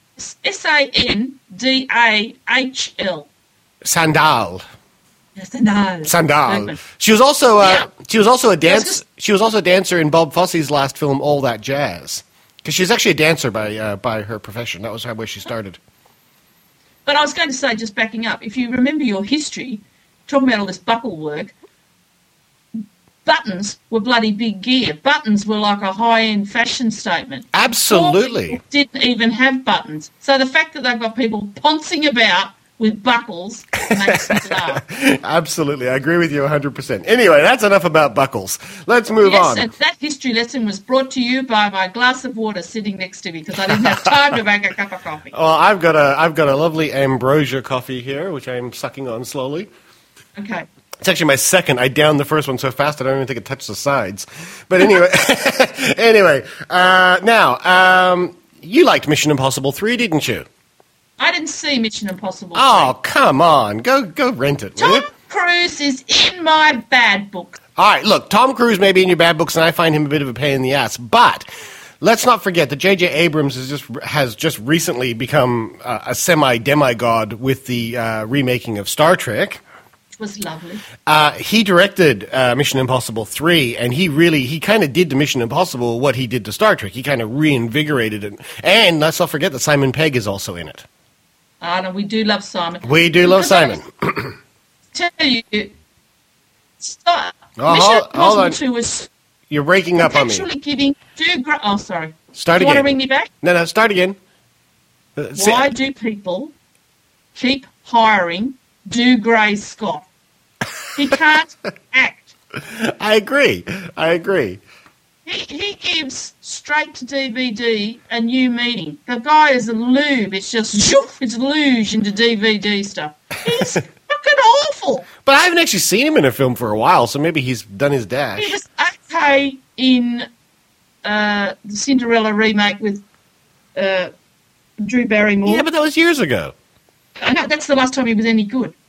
Sandahl. Sandal. Sandal. Bergman. She was also a dancer in Bob Fosse's last film, All That Jazz. Because she's actually a dancer by her profession. That was where she started. But I was going to say, just backing up, if you remember your history, talking about all this buckle work, buttons were bloody big gear. Buttons were like a high-end fashion statement. Absolutely. Didn't even have buttons. So the fact that they've got people pouncing about with buckles makes me laugh. Absolutely. I agree with you 100%. Anyway, that's enough about buckles. Let's move on. And that history lesson was brought to you by my glass of water sitting next to me, because I didn't have time to make a cup of coffee. Well, I've got a lovely ambrosia coffee here, which I'm sucking on slowly. Okay. It's actually my second. I downed the first one so fast I don't even think it touched the sides. But anyway, now, you liked Mission Impossible 3, didn't you? I didn't see Mission Impossible 3. Oh, come on. Go rent it, will you? Tom Cruise is in my bad book. All right, look, Tom Cruise may be in your bad books, and I find him a bit of a pain in the ass. But let's not forget that J.J. Abrams has just recently become a semi-demigod with the remaking of Star Trek. Was lovely. He directed Mission Impossible 3, and he kind of did to Mission Impossible what he did to Star Trek. He kind of reinvigorated it. And let's not forget that Simon Pegg is also in it. No, we do love Simon. We do love Simon. Tell you, stop. Oh, Mission hold on. Impossible 2 was You're breaking up on me. actually giving sorry. Start again. again. You want to ring me back? No, start again. Why do people keep hiring Gray Scott? He can't act. I agree. He gives straight to DVD a new meaning. The guy is a lube. It's just it's luge into DVD stuff. He's fucking awful. But I haven't actually seen him in a film for a while, so maybe he's done his dash. He was okay in the Cinderella remake with Drew Barrymore. Yeah, but that was years ago. I know, that's the last time he was any good.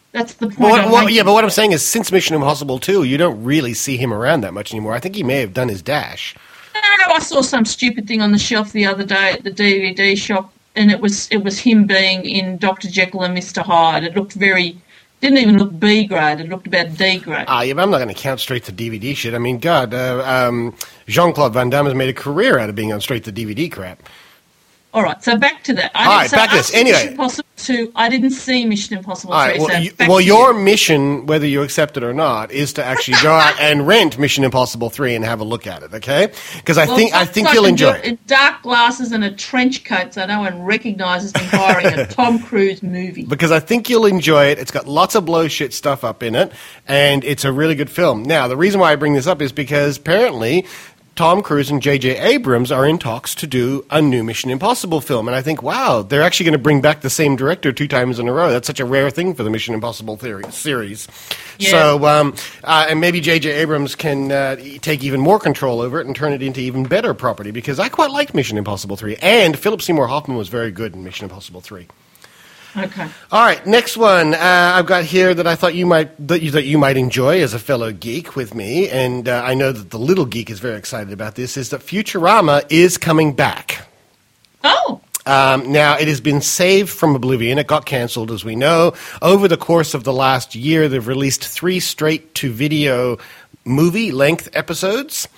That's the point. But what I'm saying is, since Mission Impossible 2, you don't really see him around that much anymore. I think he may have done his dash. No, I saw some stupid thing on the shelf the other day at the DVD shop, and it was him being in Dr. Jekyll and Mr. Hyde. It looked didn't even look B grade. It looked about D grade. Yeah, but I'm not going to count straight to DVD shit. I mean, God, Jean-Claude Van Damme has made a career out of being on straight to DVD crap. All right, so back to that. Back to this. Anyway. Mission Impossible 2, I didn't see Mission Impossible 3. All right, your mission, whether you accept it or not, is to actually go out and rent Mission Impossible 3 and have a look at it, okay? Because I think you'll enjoy it. In dark glasses and a trench coat so no one recognises me hiring a Tom Cruise movie. Because I think you'll enjoy it. It's got lots of blow shit stuff up in it, and it's a really good film. Now, the reason why I bring this up is because apparently Tom Cruise and J.J. Abrams are in talks to do a new Mission Impossible film. And I think, wow, they're actually going to bring back the same director 2 times in a row. That's such a rare thing for the Mission Impossible series. Yeah. So, and maybe J.J. Abrams can take even more control over it and turn it into even better property, because I quite liked Mission Impossible 3. And Philip Seymour Hoffman was very good in Mission Impossible 3. Okay. All right, next one I've got here that I thought you might enjoy as a fellow geek with me, and I know that the little geek is very excited about this, is that Futurama is coming back. Oh! Now, it has been saved from oblivion. It got cancelled, as we know. Over the course of the last year, they've released 3 straight-to-video movie-length episodes,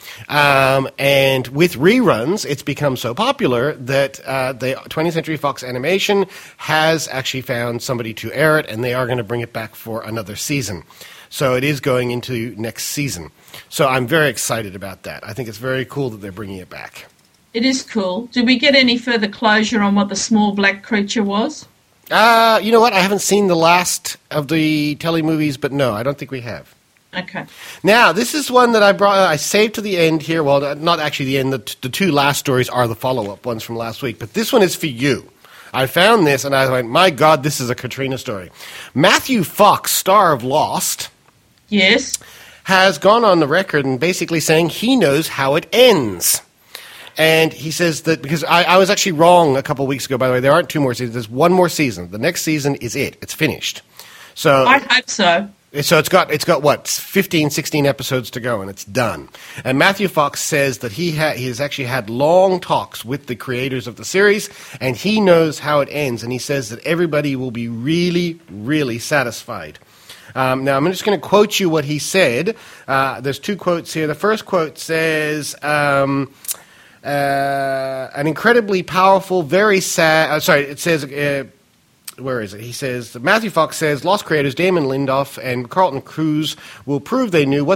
and with reruns, it's become so popular that the 20th Century Fox Animation has actually found somebody to air it, and they are going to bring it back for another season. So it is going into next season. So I'm very excited about that. I think it's very cool that they're bringing it back. It is cool. Did we get any further closure on what the small black creature was? You know what? I haven't seen the last of the telemovies, but no, I don't think we have. Okay. Now, this is one that I saved to the end here. Well, not actually the end. The 2 last stories are the follow-up ones from last week. But this one is for you. I found this, and I went, my God, this is a Katrina story. Matthew Fox, star of Lost, yes, has gone on the record and basically saying he knows how it ends. And he says that, because I was actually wrong a couple of weeks ago, by the way, there aren't 2 more seasons. There's 1 more season. The next season is it. It's finished. So I hope so. So it's got what, 15, 16 episodes to go, and it's done. And Matthew Fox says that he has actually had long talks with the creators of the series, and he knows how it ends. And he says that everybody will be really, really satisfied. Now, I'm just going to quote you what he said. There's 2 quotes here. The first quote says, an incredibly powerful, very sad... it says... where is it? He says, Matthew Fox says, Lost creators Damon Lindelof and Carlton Cuse will prove they knew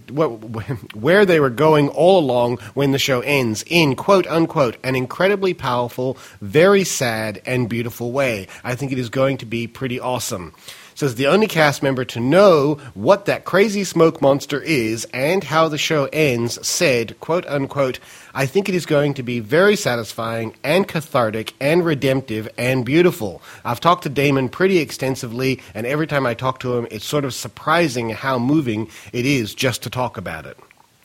where they were going all along when the show ends in, quote, unquote, an incredibly powerful, very sad, and beautiful way. I think it is going to be pretty awesome. Says the only cast member to know what that crazy smoke monster is and how the show ends said, quote, unquote, I think it is going to be very satisfying and cathartic and redemptive and beautiful. I've talked to Damon pretty extensively, and every time I talk to him, it's sort of surprising how moving it is just to talk about it.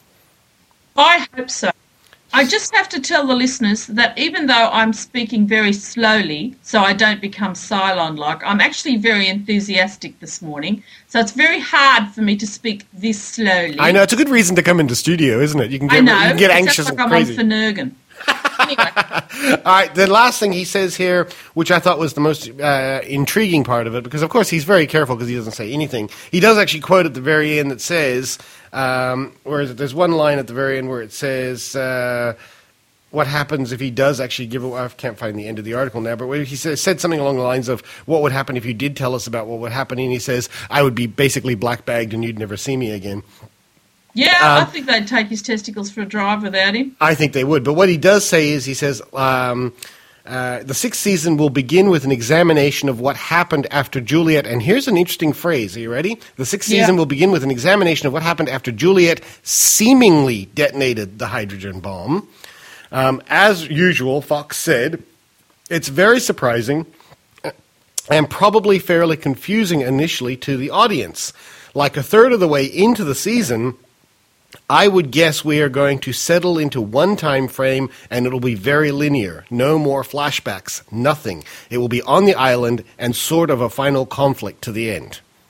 I hope so. I just have to tell the listeners that even though I'm speaking very slowly, so I don't become Cylon-like, I'm actually very enthusiastic this morning. So it's very hard for me to speak this slowly. I know, it's a good reason to come into studio, isn't it? You can get anxious and crazy. I'm on Finnegan. Anyway. All right, the last thing he says here, which I thought was the most intriguing part of it, because of course he's very careful because he doesn't say anything. He does actually quote at the very end that says, where is it? There's one line at the very end where it says, what happens if he does actually give away, I can't find the end of the article now, but he said something along the lines of, what would happen if you did tell us about what would happen? And he says, I would be basically black-bagged and you'd never see me again. Yeah, I think they'd take his testicles for a drive without him. I think they would. But what he does say is, he says, the 6th season will begin with an examination of what happened after Juliet. And here's an interesting phrase. Are you ready? The 6th season will begin with an examination of what happened after Juliet seemingly detonated the hydrogen bomb. As usual, Fox said, it's very surprising and probably fairly confusing initially to the audience. Like a third of the way into the season, I would guess we are going to settle into one time frame and it'll be very linear. No more flashbacks. Nothing. It will be on the island and sort of a final conflict to the end.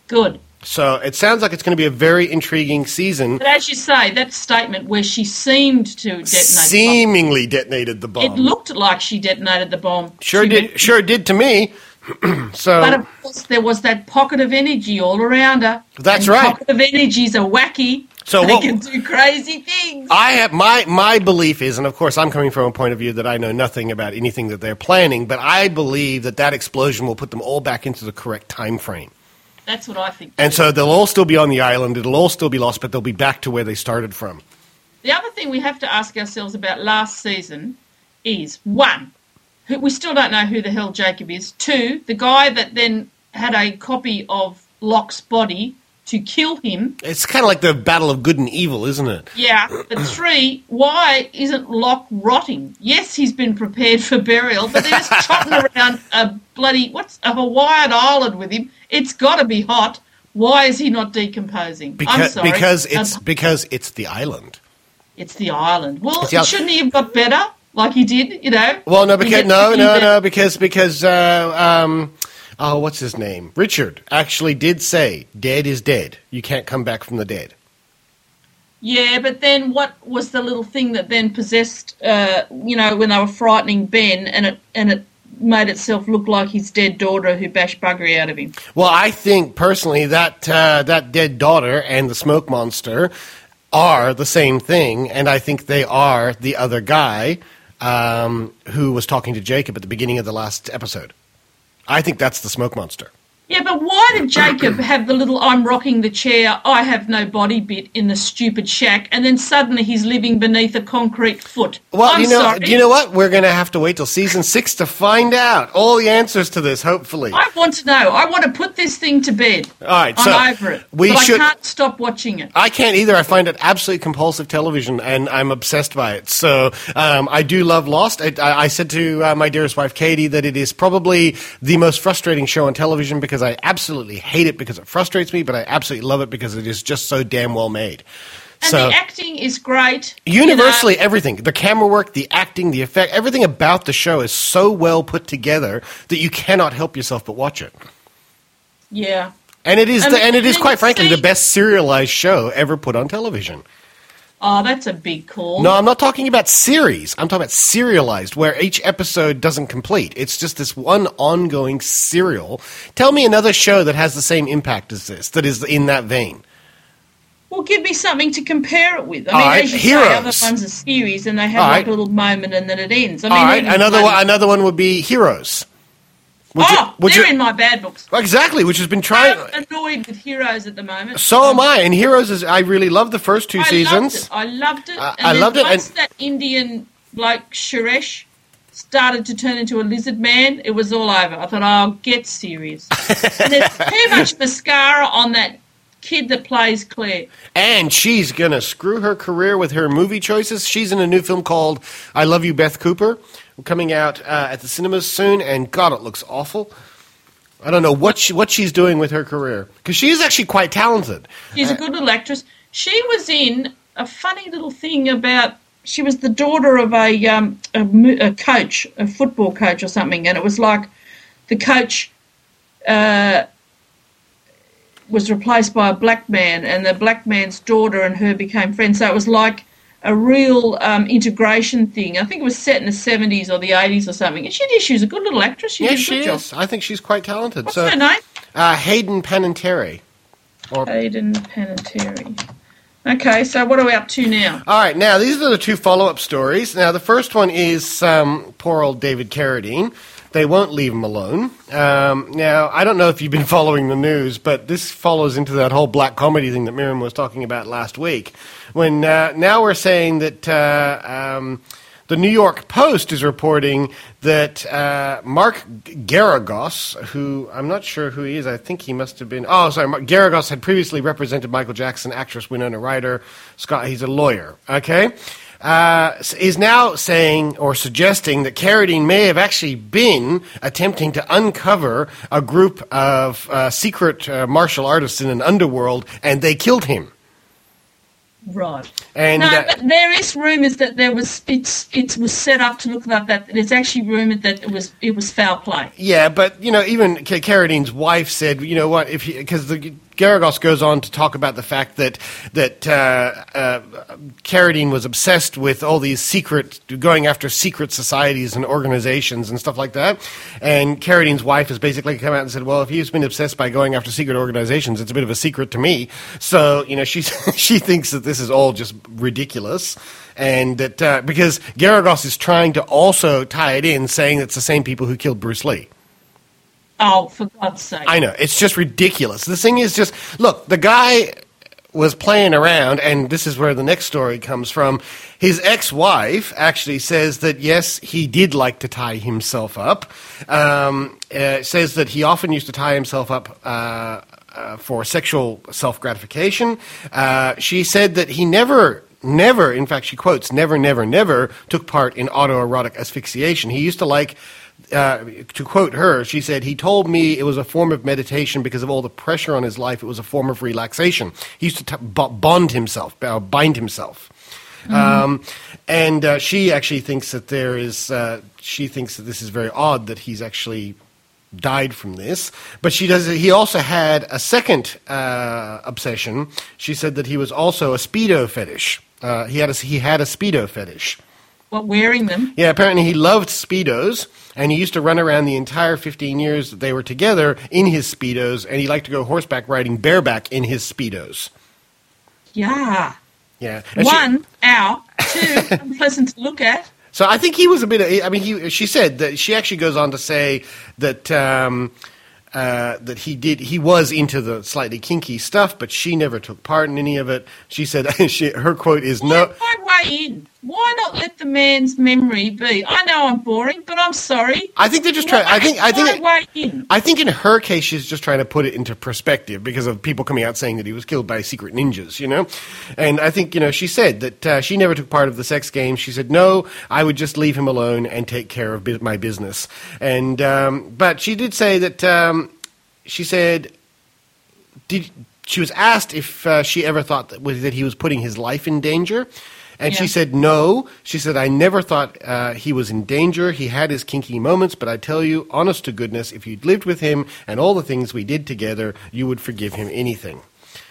Good. So it sounds like it's going to be a very intriguing season. But as you say, that statement where she seemed to detonate seemingly detonated the bomb. It looked like she detonated the bomb. Sure did to me. So, but of course, there was that pocket of energy all around her. That's and right. Pocket of energies are wacky. So they can do crazy things. I have my belief is, and of course I'm coming from a point of view that I know nothing about anything that they're planning, but I believe that explosion will put them all back into the correct time frame. That's what I think. And so they'll all still be on the island. It'll all still be lost, but they'll be back to where they started from. The other thing we have to ask ourselves about last season is, one, we still don't know who the hell Jacob is. Two, the guy that then had a copy of Locke's body to kill him. It's kind of like the battle of good and evil, isn't it? Yeah, but three, why isn't Locke rotting? Yes, he's been prepared for burial, but they're just trotting around a Hawaiian island with him. It's got to be hot. Why is he not decomposing? I'm sorry. Because it's the island. It's the island. Well, shouldn't he have got better like he did, you know? Well, no, because what's his name? Richard actually did say, dead is dead. You can't come back from the dead. Yeah, but then what was the little thing that then possessed, when they were frightening Ben and it made itself look like his dead daughter who bashed buggery out of him? Well, I think personally that dead daughter and the smoke monster are the same thing, and I think they are the other guy who was talking to Jacob at the beginning of the last episode. I think that's the smoke monster. Yeah, but why did Jacob have the little I'm rocking the chair, I have no body bit in the stupid shack, and then suddenly he's living beneath a concrete foot? Well, you know what? We're going to have to wait till season 6 to find out all the answers to this, hopefully. I want to know. I want to put this thing to bed. All right, I'm over it. I can't stop watching it. I can't either. I find it absolutely compulsive television, and I'm obsessed by it. So I do love Lost. I said to my dearest wife, Katie, that it is probably the most frustrating show on television because I absolutely hate it because it frustrates me, but I absolutely love it because it is just so damn well made. And the acting is great. Universally, everything. The camera work, the acting, the effect, everything about the show is so well put together that you cannot help yourself but watch it. Yeah. And it is quite frankly the best serialized show ever put on television. Oh, that's a big call. No, I'm not talking about series. I'm talking about serialized, where each episode doesn't complete. It's just this one ongoing serial. Tell me another show that has the same impact as this, that is in that vein. Well, give me something to compare it with. I mean, as you say, other ones are series, and they have a little moment, and then it ends. Another one would be Heroes. They're in my bad books. Exactly, which has been trying. I'm annoyed with Heroes at the moment. So am I. And Heroes I really loved the first two seasons. I loved it. Once that Indian bloke Suresh started to turn into a lizard man, it was all over. I thought, oh, get serious. And there's too much mascara on that kid that plays Claire. And she's going to screw her career with her movie choices. She's in a new film called I Love You, Beth Cooper, coming out at the cinemas soon, and God, it looks awful. I don't know what she's doing with her career, because she is actually quite talented. She's a good little actress. She was in a funny little thing about, she was the daughter of a coach, a football coach or something, and it was like the coach was replaced by a black man, and the black man's daughter and her became friends. So it was like a real integration thing. I think it was set in the 70s or the 80s or something. And she was a good little actress. She is. I think she's quite talented. What's her name? Hayden Panettiere. Hayden Panettiere. Okay, so what are we up to now? All right, now these are the two follow-up stories. Now the first one is poor old David Carradine. They won't leave him alone. Now, I don't know if you've been following the news, but this follows into that whole black comedy thing that Miriam was talking about last week. When now we're saying that the New York Post is reporting that Mark Garagos, who I'm not sure who he is, I think he must have been... Mark Garagos had previously represented Michael Jackson, actress Winona Ryder. He's a lawyer, okay? Is now saying or suggesting that Carradine may have actually been attempting to uncover a group of secret martial artists in an underworld, and they killed him. Right. And no, but there is rumours that it was set up to look like that. It's actually rumoured that it was foul play. Yeah, but even Carradine's wife said, you know what, because the Garagos goes on to talk about the fact that Carradine was obsessed with all these going after secret societies and organizations and stuff like that. And Carradine's wife has basically come out and said, well, if he's been obsessed by going after secret organizations, it's a bit of a secret to me. So, she thinks that this is all just ridiculous. And that because Garagos is trying to also tie it in, saying it's the same people who killed Bruce Lee. Oh, for God's sake. I know. It's just ridiculous. The thing is just, look, the guy was playing around, and this is where the next story comes from. His ex-wife actually says that, yes, he did like to tie himself up. Says that he often used to tie himself up for sexual self-gratification. She said that he never, in fact, she quotes, never took part in autoerotic asphyxiation. He used to like... to quote her, she said, he told me it was a form of meditation because of all the pressure on his life. It was a form of relaxation. He used to bind himself. Mm-hmm. And she actually thinks that she thinks that this is very odd that he's actually died from this. But he also had a second obsession. She said that he was also a Speedo fetish. He had a Speedo fetish. What, wearing them? Yeah, apparently he loved Speedos, and he used to run around the entire 15 years that they were together in his Speedos, and he liked to go horseback riding bareback in his Speedos. Yeah. Yeah. And two, unpleasant to look at. So I think he was a bit. She said that she actually goes on to say that that he was into the slightly kinky stuff, but she never took part in any of it. She said her quote is no. Why weigh in? Why not let the man's memory be? I know I'm boring, but I'm sorry. I think they're just trying. I think in her case, she's just trying to put it into perspective because of people coming out saying that he was killed by secret ninjas, And I think she said that she never took part of the sex game. She said no, I would just leave him alone and take care of my business. And but she did say that she said she was asked if she ever thought that he was putting his life in danger. And she said, no. She said, I never thought he was in danger. He had his kinky moments, but I tell you, honest to goodness, if you'd lived with him and all the things we did together, you would forgive him anything.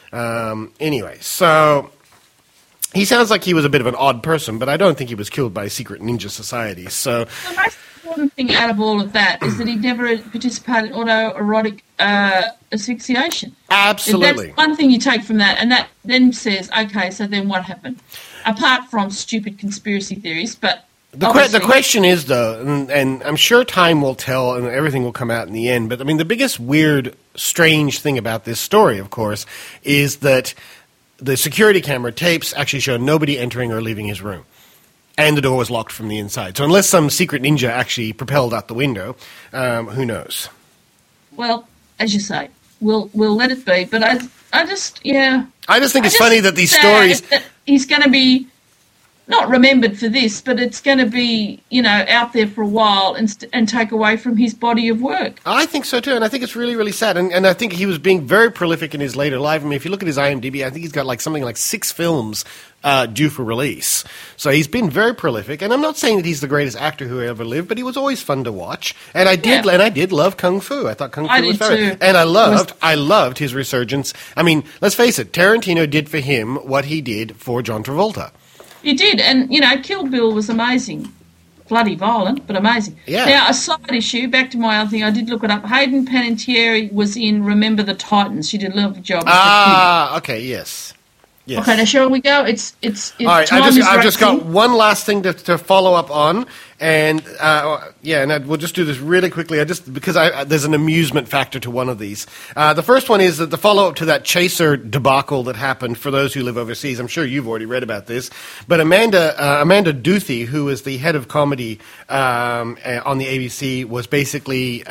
Anyway, so he sounds like he was a bit of an odd person, but I don't think he was killed by secret ninja societies. So the most important thing out of all of that is that he never participated in autoerotic asphyxiation. Absolutely. That's one thing you take from that, and that then says, okay, so then what happened? Apart from stupid conspiracy theories, but the question is, though, and I'm sure time will tell and everything will come out in the end, but I mean, the biggest weird, strange thing about this story, of course, is that the security camera tapes actually show nobody entering or leaving his room. And the door was locked from the inside. So unless some secret ninja actually propelled out the window, who knows? Well, as you say, we'll let it be. But I just think it's funny that these stories... That he's going to be not remembered for this, but it's going to be, out there for a while and take away from his body of work. I think so too, and I think it's really, really sad. And I think he was being very prolific in his later life. I mean, if you look at his IMDb, I think he's got something like 6 films due for release. So he's been very prolific, and I'm not saying that he's the greatest actor who ever lived, but he was always fun to watch. And I did love Kung Fu. I thought Kung Fu was very, and I loved his resurgence. I mean, let's face it, Tarantino did for him what he did for John Travolta. He did, and, Kill Bill was amazing. Bloody violent, but amazing. Yeah. Now, a side issue, back to my other thing, I did look it up. Hayden Panettiere was in Remember the Titans. She did a lovely job. Okay, yes. Yes. Okay, now shall we go? It's all right, I've just got one last thing to follow up on, and we'll just do this really quickly. Because there's an amusement factor to one of these. The first one is that the follow up to that Chaser debacle that happened. For those who live overseas, I'm sure you've already read about this. But Amanda Duthie, who is the head of comedy on the ABC, was basically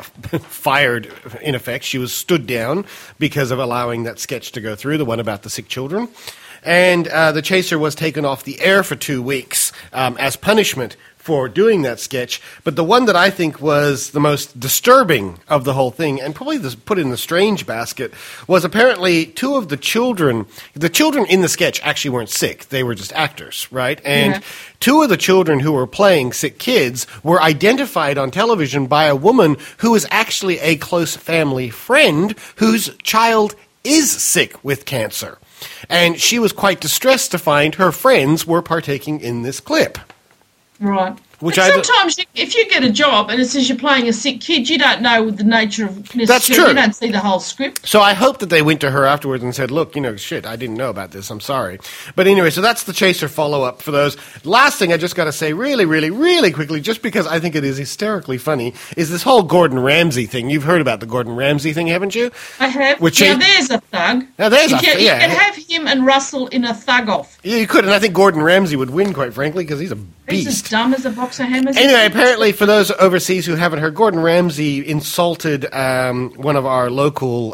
fired. In effect, she was stood down because of allowing that sketch to go through, the one about the sick children. And the Chaser was taken off the air for 2 weeks as punishment for doing that sketch. But the one that I think was the most disturbing of the whole thing, and probably put in the strange basket, was apparently two of the children. The children in the sketch actually weren't sick; they were just actors, right? And two of the children who were playing sick kids were identified on television by a woman who was actually a close family friend whose child is sick with cancer. And she was quite distressed to find her friends were partaking in this clip. Right. Sometimes if you get a job and it says you're playing a sick kid, you don't know the nature of this. That's true. You don't see the whole script. So I hope that they went to her afterwards and said, look, shit, I didn't know about this. I'm sorry. But anyway, so that's the Chaser follow-up for those. Last thing I just got to say really, really, really quickly, just because I think it is hysterically funny, is this whole Gordon Ramsay thing. You've heard about the Gordon Ramsay thing, haven't you? I have. There's a thug. Now, there's you can have him and Russell in a thug-off. Yeah, you could, and I think Gordon Ramsay would win, quite frankly, because he's a beast. He's as dumb as a box of hammers. Anyway, apparently, for those overseas who haven't heard, Gordon Ramsay insulted one of our local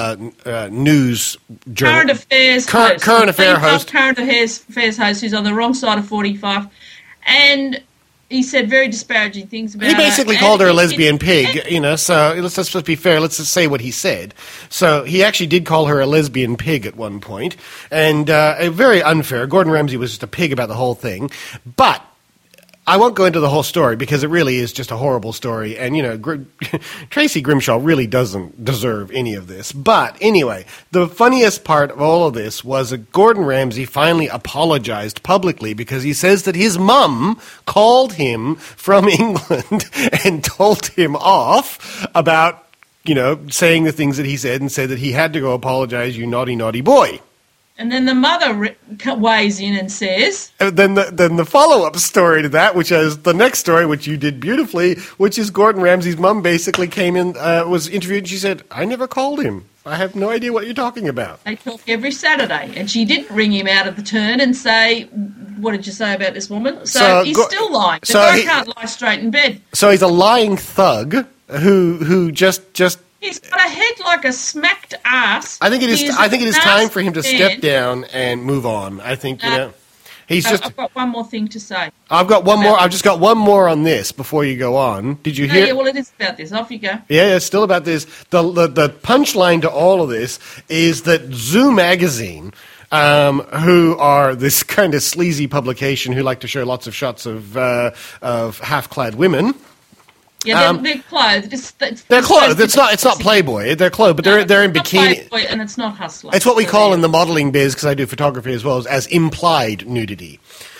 news current affairs host. Current affairs host who's on the wrong side of 45, and he said very disparaging things about her. He basically called her a lesbian pig, so let's just be fair. Let's just say what he said. So he actually did call her a lesbian pig at one point, and very unfair. Gordon Ramsay was just a pig about the whole thing. But I won't go into the whole story because it really is just a horrible story. And, Tracy Grimshaw really doesn't deserve any of this. But anyway, the funniest part of all of this was that Gordon Ramsay finally apologized publicly because he says that his mum called him from England and told him off about, saying the things that he said and said that he had to go apologize, you naughty, naughty boy. And then the mother weighs in and says... Then the follow-up story to that, which is the next story, which you did beautifully, which is Gordon Ramsay's mum basically came in, was interviewed, and she said, I never called him. I have no idea what you're talking about. They talk every Saturday, and she didn't ring him out of the turn and say, what did you say about this woman? So he's still lying. The guy can't lie straight in bed. So he's a lying thug who just... He's got a head like a smacked ass. I think it is time for him to step down and move on. I think I've got one more thing to say. I've just got one more on this before you go on. Did you hear? Yeah, well, it is about this. Off you go. Yeah, it's still about this. The punchline to all of this is that Zoo Magazine, who are this kind of sleazy publication who like to show lots of shots of half-clad women. Yeah, they're clothed. They're clothed. It's not Playboy. They're clothed, but they're in bikini. Playboy, and it's not Hustler. It's what we call in the modeling biz, because I do photography as well, as implied nudity.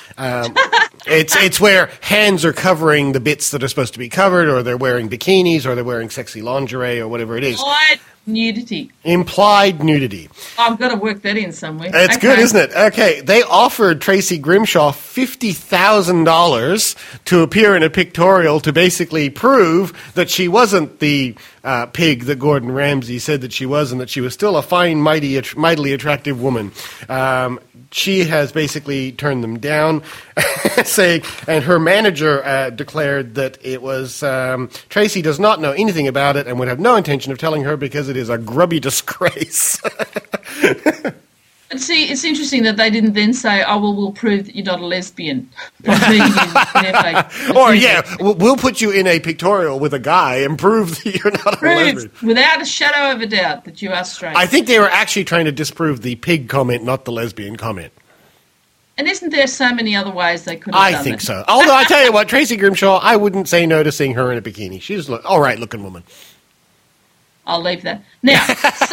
It's where hands are covering the bits that are supposed to be covered, or they're wearing bikinis, or they're wearing sexy lingerie, or whatever it is. Implied nudity. I've got to work that in somewhere. It's good, isn't it? Okay, they offered Tracy Grimshaw $50,000 to appear in a pictorial to basically prove that she wasn't the pig that Gordon Ramsay said that she was, and that she was still a fine, mightily attractive woman. She has basically turned them down, and her manager declared that it was Tracy does not know anything about it and would have no intention of telling her because it is a grubby disgrace. And see, it's interesting that they didn't then say, "Oh, well, we'll prove that you're not a lesbian." We'll put you in a pictorial with a guy and prove that you're not a lesbian. Without a shadow of a doubt that you are straight. I think they were actually trying to disprove the pig comment, not the lesbian comment. And isn't there so many other ways they could have done it? I think so. Although, I tell you what, Tracy Grimshaw, I wouldn't say no to seeing her in a bikini. She's an all right looking woman. I'll leave that. Now,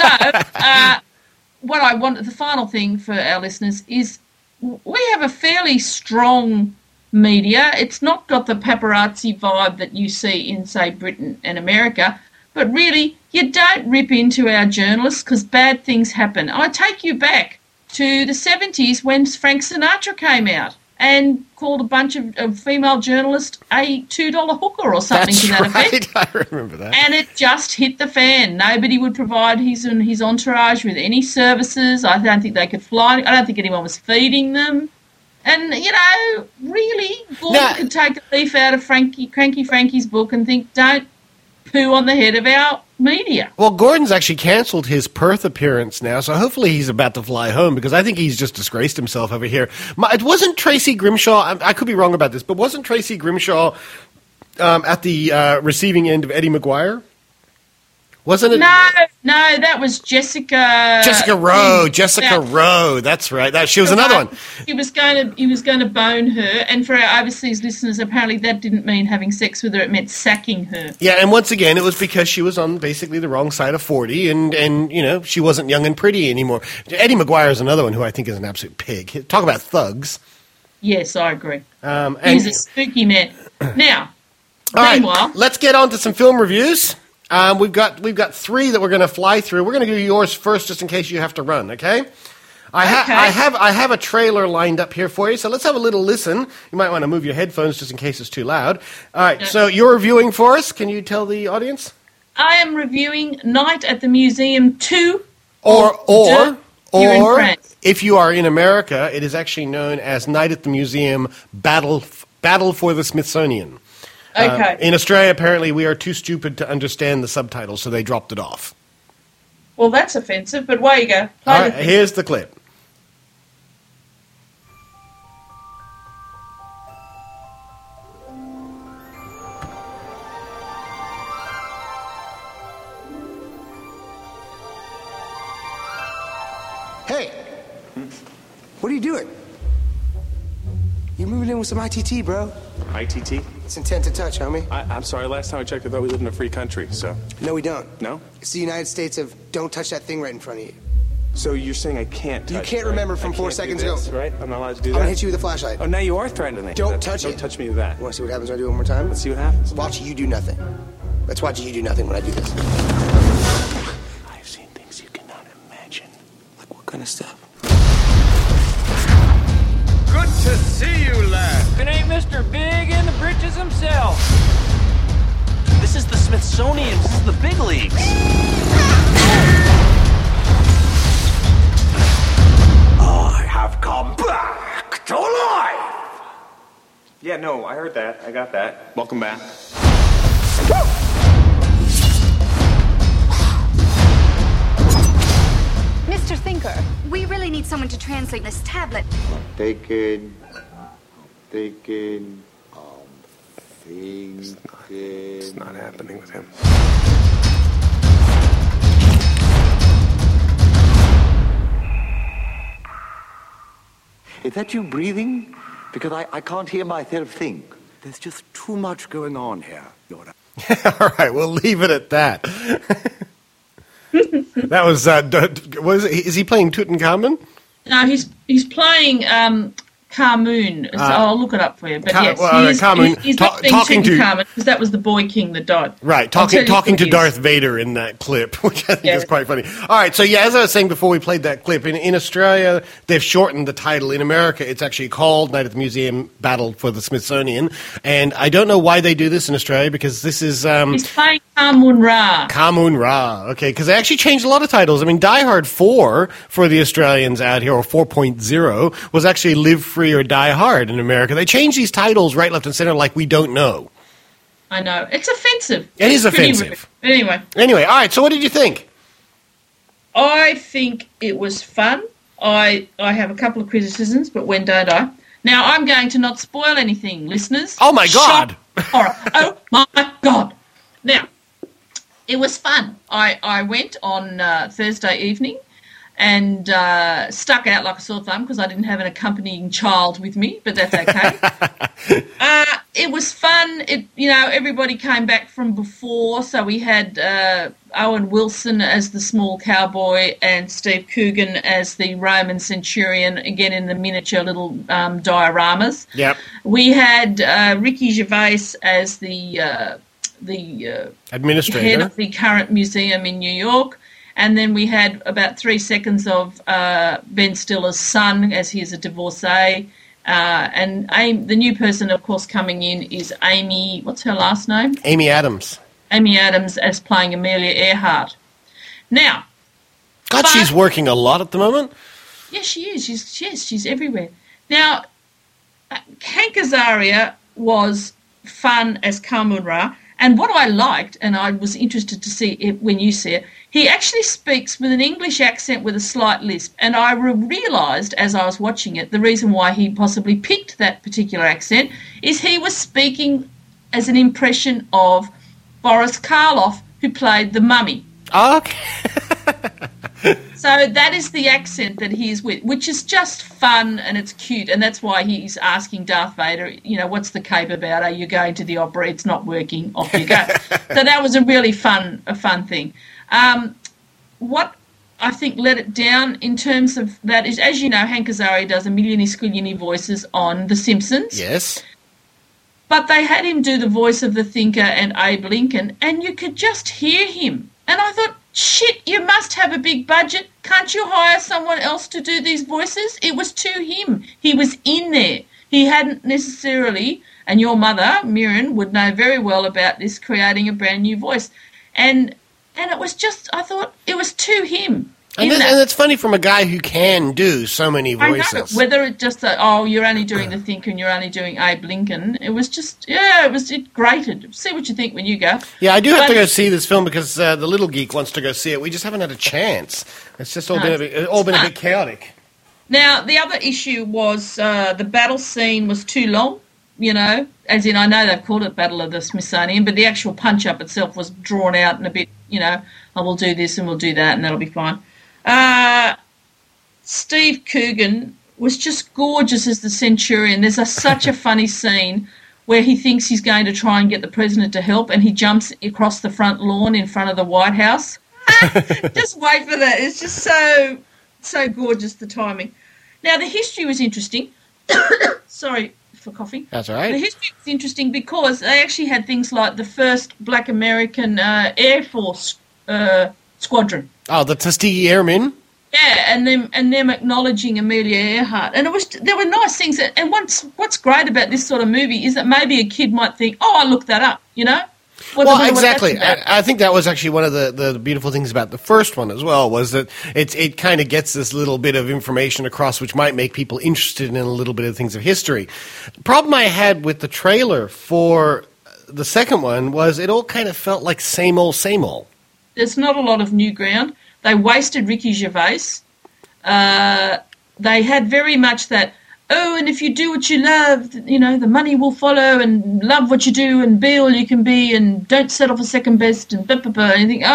what I want, the final thing for our listeners is we have a fairly strong media. It's not got the paparazzi vibe that you see in, say, Britain and America, but really, you don't rip into our journalists because bad things happen. I take you back to the 70s when Frank Sinatra came out and called a bunch of female journalists a $2 hooker or something to that effect. I remember that. And it just hit the fan. Nobody would provide his entourage with any services. I don't think they could fly. I don't think anyone was feeding them. And, really, Gordon could take a leaf out of Cranky Frankie's book and think, don't poo on the head of our media. Well, Gordon's actually cancelled his Perth appearance now, so hopefully he's about to fly home, because I think he's just disgraced himself over here. It wasn't Tracy Grimshaw, I could be wrong about this, but wasn't Tracy Grimshaw at the receiving end of Eddie Maguire? Wasn't it? No, that was Jessica. Jessica Rowe. Jessica Rowe. That's right. She was another one. He was going to bone her, and for our overseas listeners, apparently that didn't mean having sex with her; it meant sacking her. Yeah, and once again, it was because she was on basically the wrong side of 40, and she wasn't young and pretty anymore. Eddie Maguire is another one who I think is an absolute pig. Talk about thugs. Yes, I agree. He's a spooky man. Now, meanwhile, let's get on to some film reviews. We've got 3 that we're going to fly through. We're going to do yours first, just in case you have to run. Okay? I have a trailer lined up here for you, so let's have a little listen. You might want to move your headphones just in case it's too loud. All right. So you're reviewing for us. Can you tell the audience? I am reviewing Night at the Museum 2. Or if you are in America, it is actually known as Night at the Museum Battle for the Smithsonian. Okay. In Australia, apparently, we are too stupid to understand the subtitles, so they dropped it off. Well, that's offensive, but way you go. All right, here's the clip. Hey, what are you doing? You're moving in with some ITT, bro. ITT? It's intent to touch, homie. I'm sorry, last time I checked, I thought we lived in a free country, so... No, we don't. No? It's the United States of don't touch that thing right in front of you. So you're saying I can't touch You can't right? remember from I 4 can't seconds do this, ago. right? I'm not allowed to do I'm that? gonna hit you with a flashlight. Oh, now you are threatening me. Don't touch it. Don't touch me with that. You wanna see what happens when I do it one more time? Let's see what happens. Watch you do nothing. Let's watch you do nothing when I do this. I've seen things you cannot imagine. Like what kind of stuff? Good to see you, lad. It ain't Mr. Big in the britches himself. This is the Smithsonian. This is the big leagues. I have come back to life. Yeah, no, I heard that. I got that. Welcome back. Mr. Thinker, we really need someone to translate this tablet. Thinking. It's not happening with him. Is that you breathing? Because I can't hear myself think. There's just too much going on here, Yoda. All right, we'll leave it at that. That was is he playing Tutankhamun? No, he's playing Carmoon. So I'll look it up for you. But yes, Carmoon, he's not being talking to Tutankhamun because that was the boy king that died. Right, talking to Darth Vader in that clip, which I think is quite funny. All right, so yeah, as I was saying before we played that clip, in Australia, they've shortened the title. In America, it's actually called Night at the Museum Battle for the Smithsonian. And I don't know why they do this in Australia, because this is... he's playing Kaamun-Ra. Kaamun-Ra, okay, because they actually changed a lot of titles. I mean, Die Hard 4 for the Australians out here, or 4.0, was actually Live Free or Die Hard in America. They changed these titles right, left, and center like we don't know. I know. It's offensive. It is pretty offensive. rude. Anyway, all right, so what did you think? I think it was fun. I have a couple of criticisms, but when don't I? Now, I'm going to not spoil anything, listeners. Oh, my God. Horror. Oh, my God. Now, it was fun. I went on Thursday evening and stuck out like a sore thumb because I didn't have an accompanying child with me, but that's okay. It was fun. Everybody came back from before, so we had Owen Wilson as the small cowboy and Steve Coogan as the Roman centurion, again in the miniature little dioramas. Yep. We had Ricky Gervais as the administrator, head of the current museum in New York. And then we had about 3 seconds of Ben Stiller's son, as he is a divorcee. And the new person, of course, coming in is Amy, what's her last name? Amy Adams. Amy Adams as playing Amelia Earhart. Now. She's working a lot at the moment. Yes, she is. She's everywhere. Now, Hank Azaria was fun as Kaamun-Ra. And what I liked, and I was interested to see it when you see it, he actually speaks with an English accent with a slight lisp. And I realised as I was watching it, the reason why he possibly picked that particular accent is he was speaking as an impression of Boris Karloff, who played the Mummy. Okay. So that is the accent that he is with, which is just fun and it's cute, and that's why he's asking Darth Vader, what's the cape about? Are you going to the opera? It's not working. Off you go. So that was a really fun thing. What I think let it down in terms of that is, as you know, Hank Azaria does a million squilliony voices on The Simpsons. Yes. But they had him do the voice of the Thinker and Abe Lincoln, and you could just hear him. And I thought, shit, you must have a big budget. Can't you hire someone else to do these voices? It was to him. He was in there. He hadn't necessarily, and your mother, Mirren, would know very well about this, creating a brand new voice. And it was just, I thought, it was to him. And it's funny from a guy who can do so many voices. I know, whether it just, you're only doing the Thinker and you're only doing Abe Lincoln. It was just, it grated. See what you think when you go. Yeah, I do have to go see this film because the little geek wants to go see it. We just haven't had a chance. It's just been a bit chaotic. Now, the other issue was the battle scene was too long, as in I know they've called it Battle of the Smithsonian, but the actual punch-up itself was drawn out and a bit, we'll do this and we'll do that and that'll be fine. Steve Coogan was just gorgeous as the Centurion. There's such a funny scene where he thinks he's going to try and get the president to help and he jumps across the front lawn in front of the White House. Just wait for that. It's just so gorgeous, the timing. Now, the history was interesting. Sorry for coughing. That's all right. The history was interesting because they actually had things like the first Black American Air Force squadron. Oh, the Tuskegee Airmen. Yeah, and them acknowledging Amelia Earhart, and there were nice things. And what's great about this sort of movie is that maybe a kid might think, I looked that up, Well, exactly. I think that was actually one of the beautiful things about the first one as well, was that it kind of gets this little bit of information across which might make people interested in a little bit of things of history. The problem I had with the trailer for the second one was it all kind of felt like same old, same old. There's not a lot of new ground. They wasted Ricky Gervais. They had very much that, and if you do what you love, the money will follow, and love what you do, and be all you can be, and don't settle for second best, and blah, blah, blah. And you think,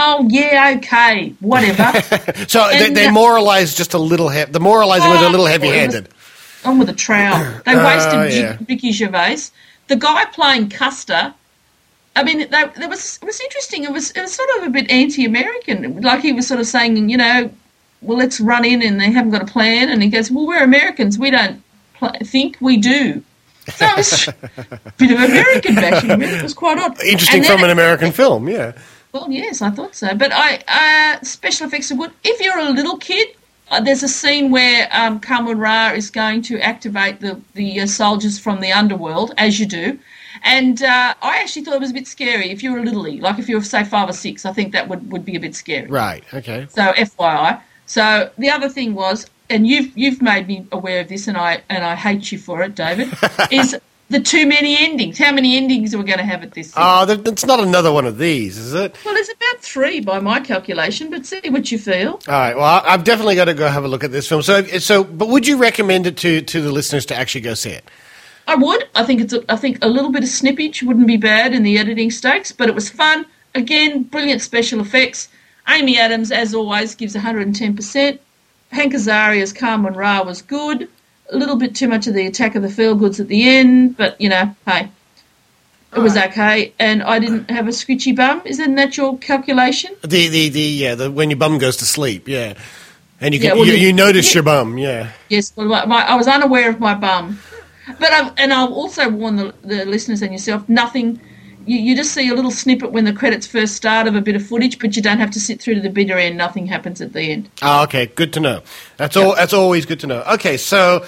okay, whatever. So they moralized just a little, the moralizing was a little heavy-handed. On with a trowel. They wasted Ricky Gervais. The guy playing Custer, I mean, it was interesting. It was sort of a bit anti-American. Like he was sort of saying, well, let's run in and they haven't got a plan. And he goes, well, we're Americans. We don't think, we do. So it was a bit of American bashing. It was quite odd. Interesting from an American film, yeah. Well, yes, I thought so. But special effects are good. If you're a little kid, there's a scene where Kamran Ra is going to activate the soldiers from the underworld, as you do. And I actually thought it was a bit scary if you were a littlie. Like if you were, say, 5 or 6, I think that would be a bit scary. Right, okay. So FYI. So the other thing was, and you've made me aware of this, and I hate you for it, David, is the too many endings. How many endings are we going to have at this thing? Oh, it's not another one of these, is it? Well, there's about 3 by my calculation, but see what you feel. All right, well, I've definitely got to go have a look at this film. But would you recommend it to the listeners to actually go see it? I would. I think a little bit of snippage wouldn't be bad in the editing stakes, but it was fun. Again, brilliant special effects. Amy Adams, as always, gives 110%. Hank Azaria's Kamran Ra was good. A little bit too much of the Attack of the Feelgoods at the end, but, hey, it was okay. And I didn't have a scritchy bum. Isn't that your calculation? The when your bum goes to sleep, yeah. And you notice your bum, yeah. Yes, well, I was unaware of my bum. But I'll also warn the listeners and yourself, nothing. You just see a little snippet when the credits first start of a bit of footage, but you don't have to sit through to the bitter end. Nothing happens at the end. Oh, okay, good to know. That's always good to know. Okay, so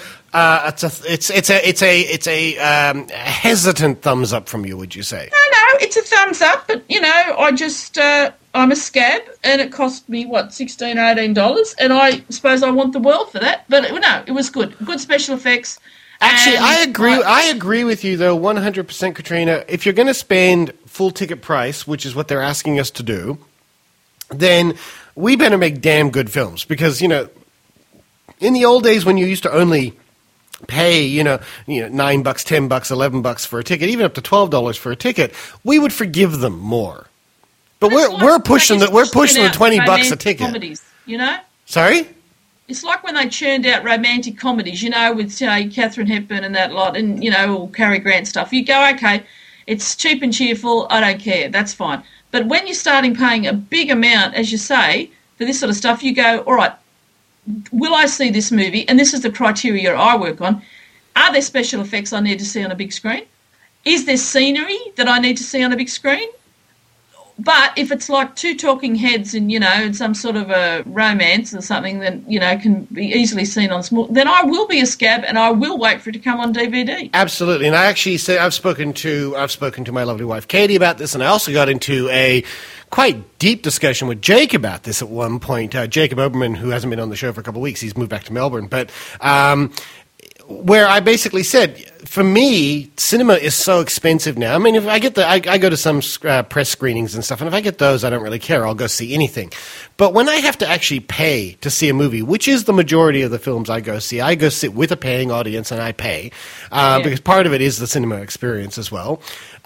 it's a hesitant thumbs up from you, would you say? No, it's a thumbs up. But I just I'm a scab, and it cost me $16, $18, and I suppose I want the world for that. But no, it was good. Good special effects. Actually, I agree with you, though, 100%, Katrina. If you're going to spend full ticket price, which is what they're asking us to do, then we better make damn good films. Because, in the old days when you used to only pay, $9, $10, $11 for a ticket, even up to $12 for a ticket, we would forgive them more. But we're pushing the $20 a ticket. Comedies, Sorry? It's like when they churned out romantic comedies, with Catherine Hepburn and that lot, and all Cary Grant stuff. You go, okay, it's cheap and cheerful. I don't care. That's fine. But when you're starting paying a big amount, as you say, for this sort of stuff, you go, all right, will I see this movie? And this is the criteria I work on. Are there special effects I need to see on a big screen? Is there scenery that I need to see on a big screen? But if it's like two talking heads and, some sort of a romance or something that, can be easily seen on small, then I will be a scab and I will wait for it to come on DVD. Absolutely. And I actually say I've spoken to my lovely wife Katie about this, and I also got into a quite deep discussion with Jake about this at one point. Jacob Oberman, who hasn't been on the show for a couple of weeks, he's moved back to Melbourne, but where I basically said, for me, cinema is so expensive now. I mean, if I get I go to some press screenings and stuff, and if I get those, I don't really care. I'll go see anything. But when I have to actually pay to see a movie, which is the majority of the films I go sit with a paying audience and I pay, because part of it is the cinema experience as well.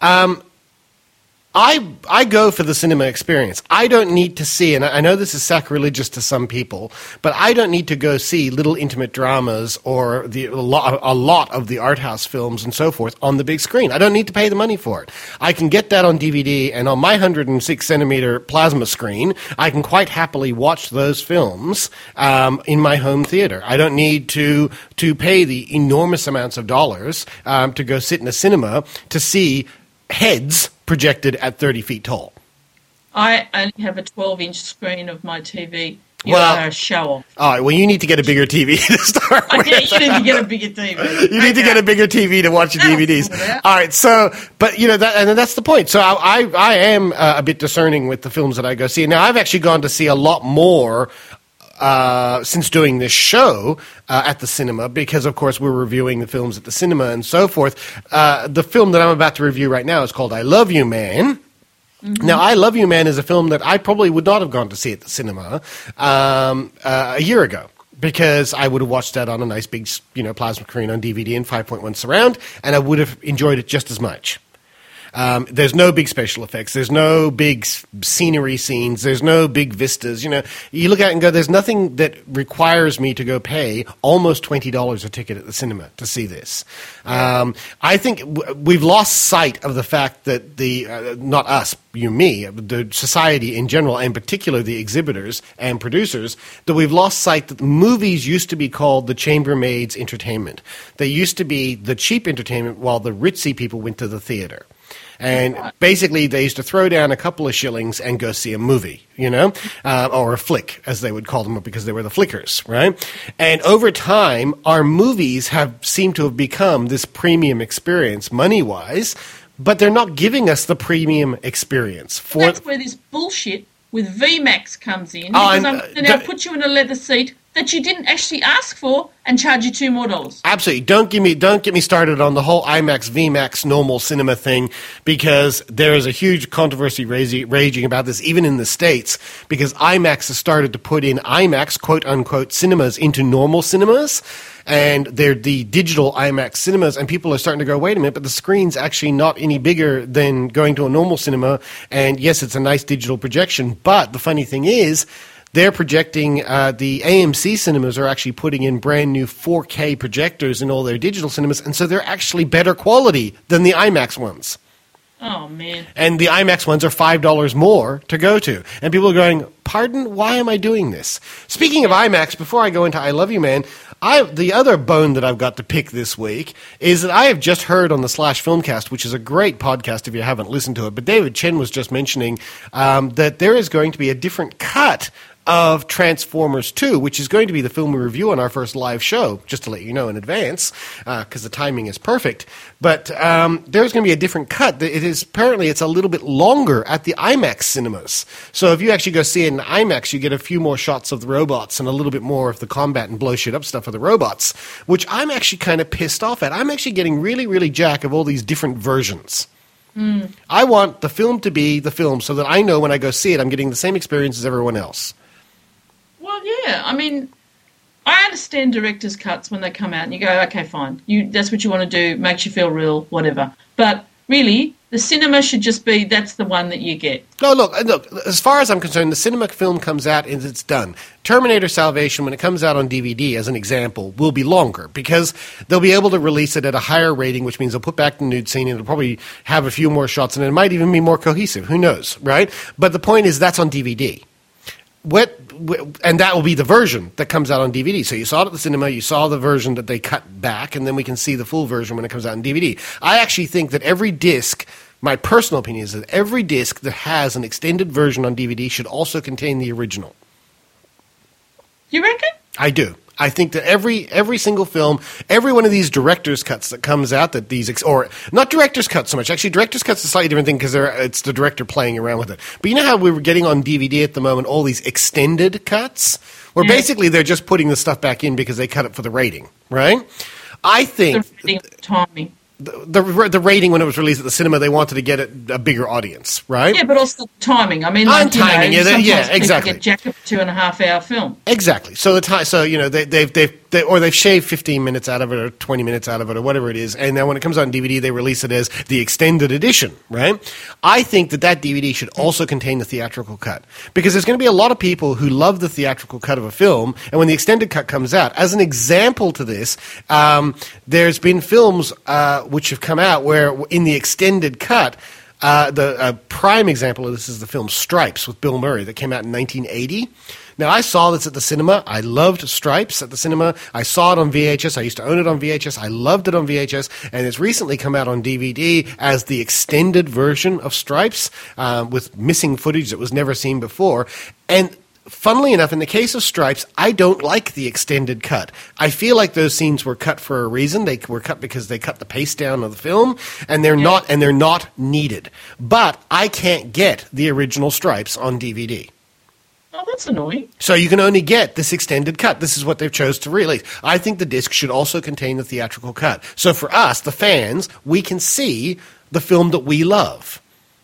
I go for the cinema experience. I don't need to see, and I know this is sacrilegious to some people, but I don't need to go see little intimate dramas or a lot of the art house films and so forth on the big screen. I don't need to pay the money for it. I can get that on DVD, and on my 106 centimeter plasma screen, I can quite happily watch those films in my home theater. I don't need to pay the enormous amounts of dollars to go sit in a cinema to see heads projected at 30 feet tall. I only have a 12-inch screen of my TV. Show off. All right, well, you need to get a bigger TV to start with. Yeah, you need to get a bigger TV. You need to get a bigger TV to watch your DVDs. All right, so, but, that's the point. So I am a bit discerning with the films that I go see. Now, I've actually gone to see a lot more since doing this show at the cinema, because of course we're reviewing the films at the cinema and so forth. The film that I'm about to review right now is called I Love You, Man. Mm-hmm. Now, I Love You, Man is a film that I probably would not have gone to see at the cinema a year ago, because I would have watched that on a nice big plasma screen on DVD and 5.1 surround, and I would have enjoyed it just as much. There's no big special effects. There's no big scenery scenes. There's no big vistas. You look at it and go, there's nothing that requires me to go pay almost $20 a ticket at the cinema to see this. I think we've lost sight of the fact that not us, me, the society in general, and particularly the exhibitors and producers, that we've lost sight that movies used to be called the chambermaid's entertainment. They used to be the cheap entertainment while the ritzy people went to the theater. And basically, they used to throw down a couple of shillings and go see a movie, or a flick, as they would call them, because they were the flickers, right? And over time, our movies have seemed to have become this premium experience, money-wise, but they're not giving us the premium experience. That's where this bullshit with VMAX comes in, because I'm going to put you in a leather seat that you didn't actually ask for and charge you $2 more. Absolutely. Don't get me started on the whole IMAX, VMAX, normal cinema thing, because there is a huge controversy raging about this, even in the States, because IMAX has started to put in IMAX, quote-unquote, cinemas into normal cinemas, and they're the digital IMAX cinemas, and people are starting to go, wait a minute, but the screen's actually not any bigger than going to a normal cinema, and yes, it's a nice digital projection, but the funny thing is, they're projecting, the AMC cinemas are actually putting in brand new 4K projectors in all their digital cinemas, and so they're actually better quality than the IMAX ones. Oh, man. And the IMAX ones are $5 more to go to. And people are going, pardon, why am I doing this? Speaking of IMAX, before I go into I Love You, Man, the other bone that I've got to pick this week is that I have just heard on the Slash Filmcast, which is a great podcast if you haven't listened to it, but David Chen was just mentioning that there is going to be a different cut of Transformers 2, which is going to be the film we review on our first live show, just to let you know in advance, because the timing is perfect. But there's going to be a different cut. Apparently it's a little bit longer at the IMAX cinemas. So if you actually go see it in IMAX, you get a few more shots of the robots and a little bit more of the combat and blow shit up stuff of the robots, which I'm actually kind of pissed off at. I'm actually getting really, really jack of all these different versions. I want the film to be the film so that I know when I go see it, I'm getting the same experience as everyone else. Well, yeah. I mean, I understand director's cuts when they come out and you go, okay, fine. That's what you want to do, makes you feel real, whatever. But really, the cinema should just be, that's the one that you get. No, look, as far as I'm concerned, the cinema film comes out and it's done. Terminator Salvation, when it comes out on DVD, as an example, will be longer because they'll be able to release it at a higher rating, which means they'll put back the nude scene and it'll probably have a few more shots and it might even be more cohesive. Who knows, right? But the point is that's on DVD. And that will be the version that comes out on DVD. So you saw it at the cinema, you saw the version that they cut back, and then we can see the full version when it comes out on DVD. I actually think that every disc, my personal opinion is that every disc that has an extended version on DVD should also contain the original. You reckon? I do. I think that every single film, every one of these director's cuts that comes out, that these or not director's cuts so much. Actually, director's cuts is a slightly different thing because it's the director playing around with it. But you know how we were getting on DVD at the moment all these extended cuts, where basically they're just putting the stuff back in because they cut it for the rating, right? I think the timing. The rating when it was released at the cinema, they wanted to get a bigger audience, right? Yeah, but also the timing. I mean, timing, exactly. Get jacked up a 2.5-hour film. Exactly. So they've shaved 15 minutes out of it or 20 minutes out of it or whatever it is, and then when it comes out on DVD, they release it as the extended edition, right? I think that DVD should also contain the theatrical cut because there's going to be a lot of people who love the theatrical cut of a film, and when the extended cut comes out, as an example to this, there's been films which have come out where in the extended cut, the prime example of this is the film Stripes with Bill Murray that came out in 1980. Now, I saw this at the cinema. I loved Stripes at the cinema. I saw it on VHS. I used to own it on VHS. I loved it on VHS. And it's recently come out on DVD as the extended version of Stripes with missing footage that was never seen before. And funnily enough, in the case of Stripes, I don't like the extended cut. I feel like those scenes were cut for a reason. They were cut because they cut the pace down of the film, and they're not needed. But I can't get the original Stripes on DVD. Oh, that's annoying. So you can only get this extended cut. This is what they've chose to release. I think the disc should also contain the theatrical cut. So for us, the fans, we can see the film that we love.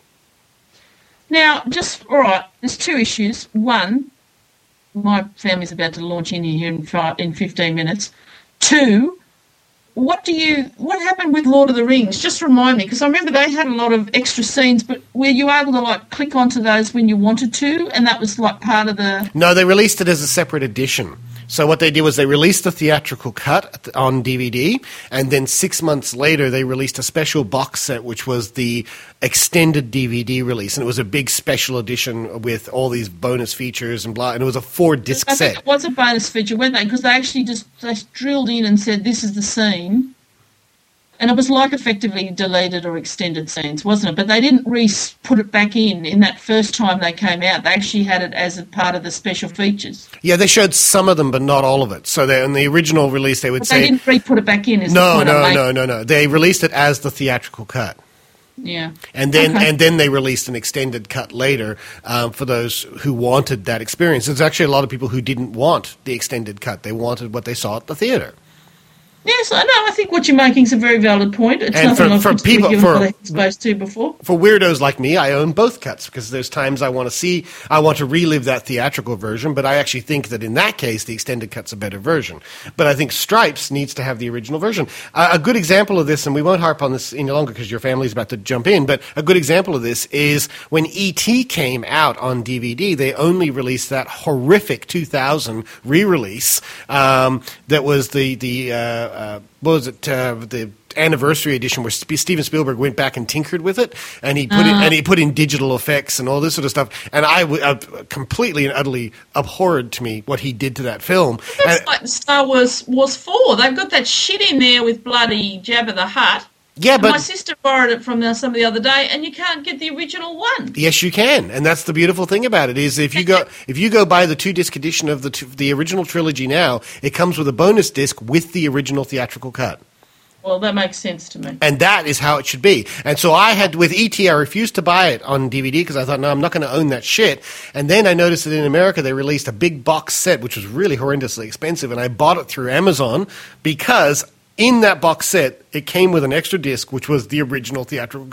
Now, all right, there's two issues. One, my family's about to launch in here in 15 minutes. Two, what happened with Lord of the Rings? Just remind me, because I remember they had a lot of extra scenes, but were you able to click onto those when you wanted to, and that was part of the... No, they released it as a separate edition. So what they did was they released the theatrical cut on DVD, and then 6 months later they released a special box set, which was the extended DVD release, and it was a big special edition with all these bonus features and blah, and it was a 4-disc set. I think it was a bonus feature, weren't they? Because they actually they drilled in and said, this is the scene. And it was effectively deleted or extended scenes, wasn't it? But they didn't put it back in that first time they came out. They actually had it as a part of the special features. Yeah, they showed some of them, but not all of it. So in the original release, they would say... they didn't put it back in. No. They released it as the theatrical cut. Yeah. And then they released an extended cut later for those who wanted that experience. There's actually a lot of people who didn't want the extended cut. They wanted what they saw at the theater. Yes, I know. I think what you're making is a very valid point. It's nothing for people exposed to before. For weirdos like me, I own both cuts because there's times I want to relive that theatrical version, but I actually think that in that case, the extended cut's a better version. But I think Stripes needs to have the original version. A good example of this, and we won't harp on this any longer because your family's about to jump in, but a good example of this is when E.T. came out on DVD, they only released that horrific 2000 re-release that was the anniversary edition where Steven Spielberg went back and tinkered with it, and he put in digital effects and all this sort of stuff. And I completely and utterly abhorred to me what he did to that film. That's like Star Wars 4. They've got that shit in there with bloody Jabba the Hutt. Yeah, but my sister borrowed it from somebody the other day, and you can't get the original one. Yes, you can, and that's the beautiful thing about it is if you go buy the 2-disc edition of the original trilogy now, it comes with a bonus disc with the original theatrical cut. Well, that makes sense to me. And that is how it should be. And so with E.T., I refused to buy it on DVD because I thought, no, I'm not going to own that shit. And then I noticed that in America they released a big box set, which was really horrendously expensive, and I bought it through Amazon because in that box set, it came with an extra disc, which was the original theatrical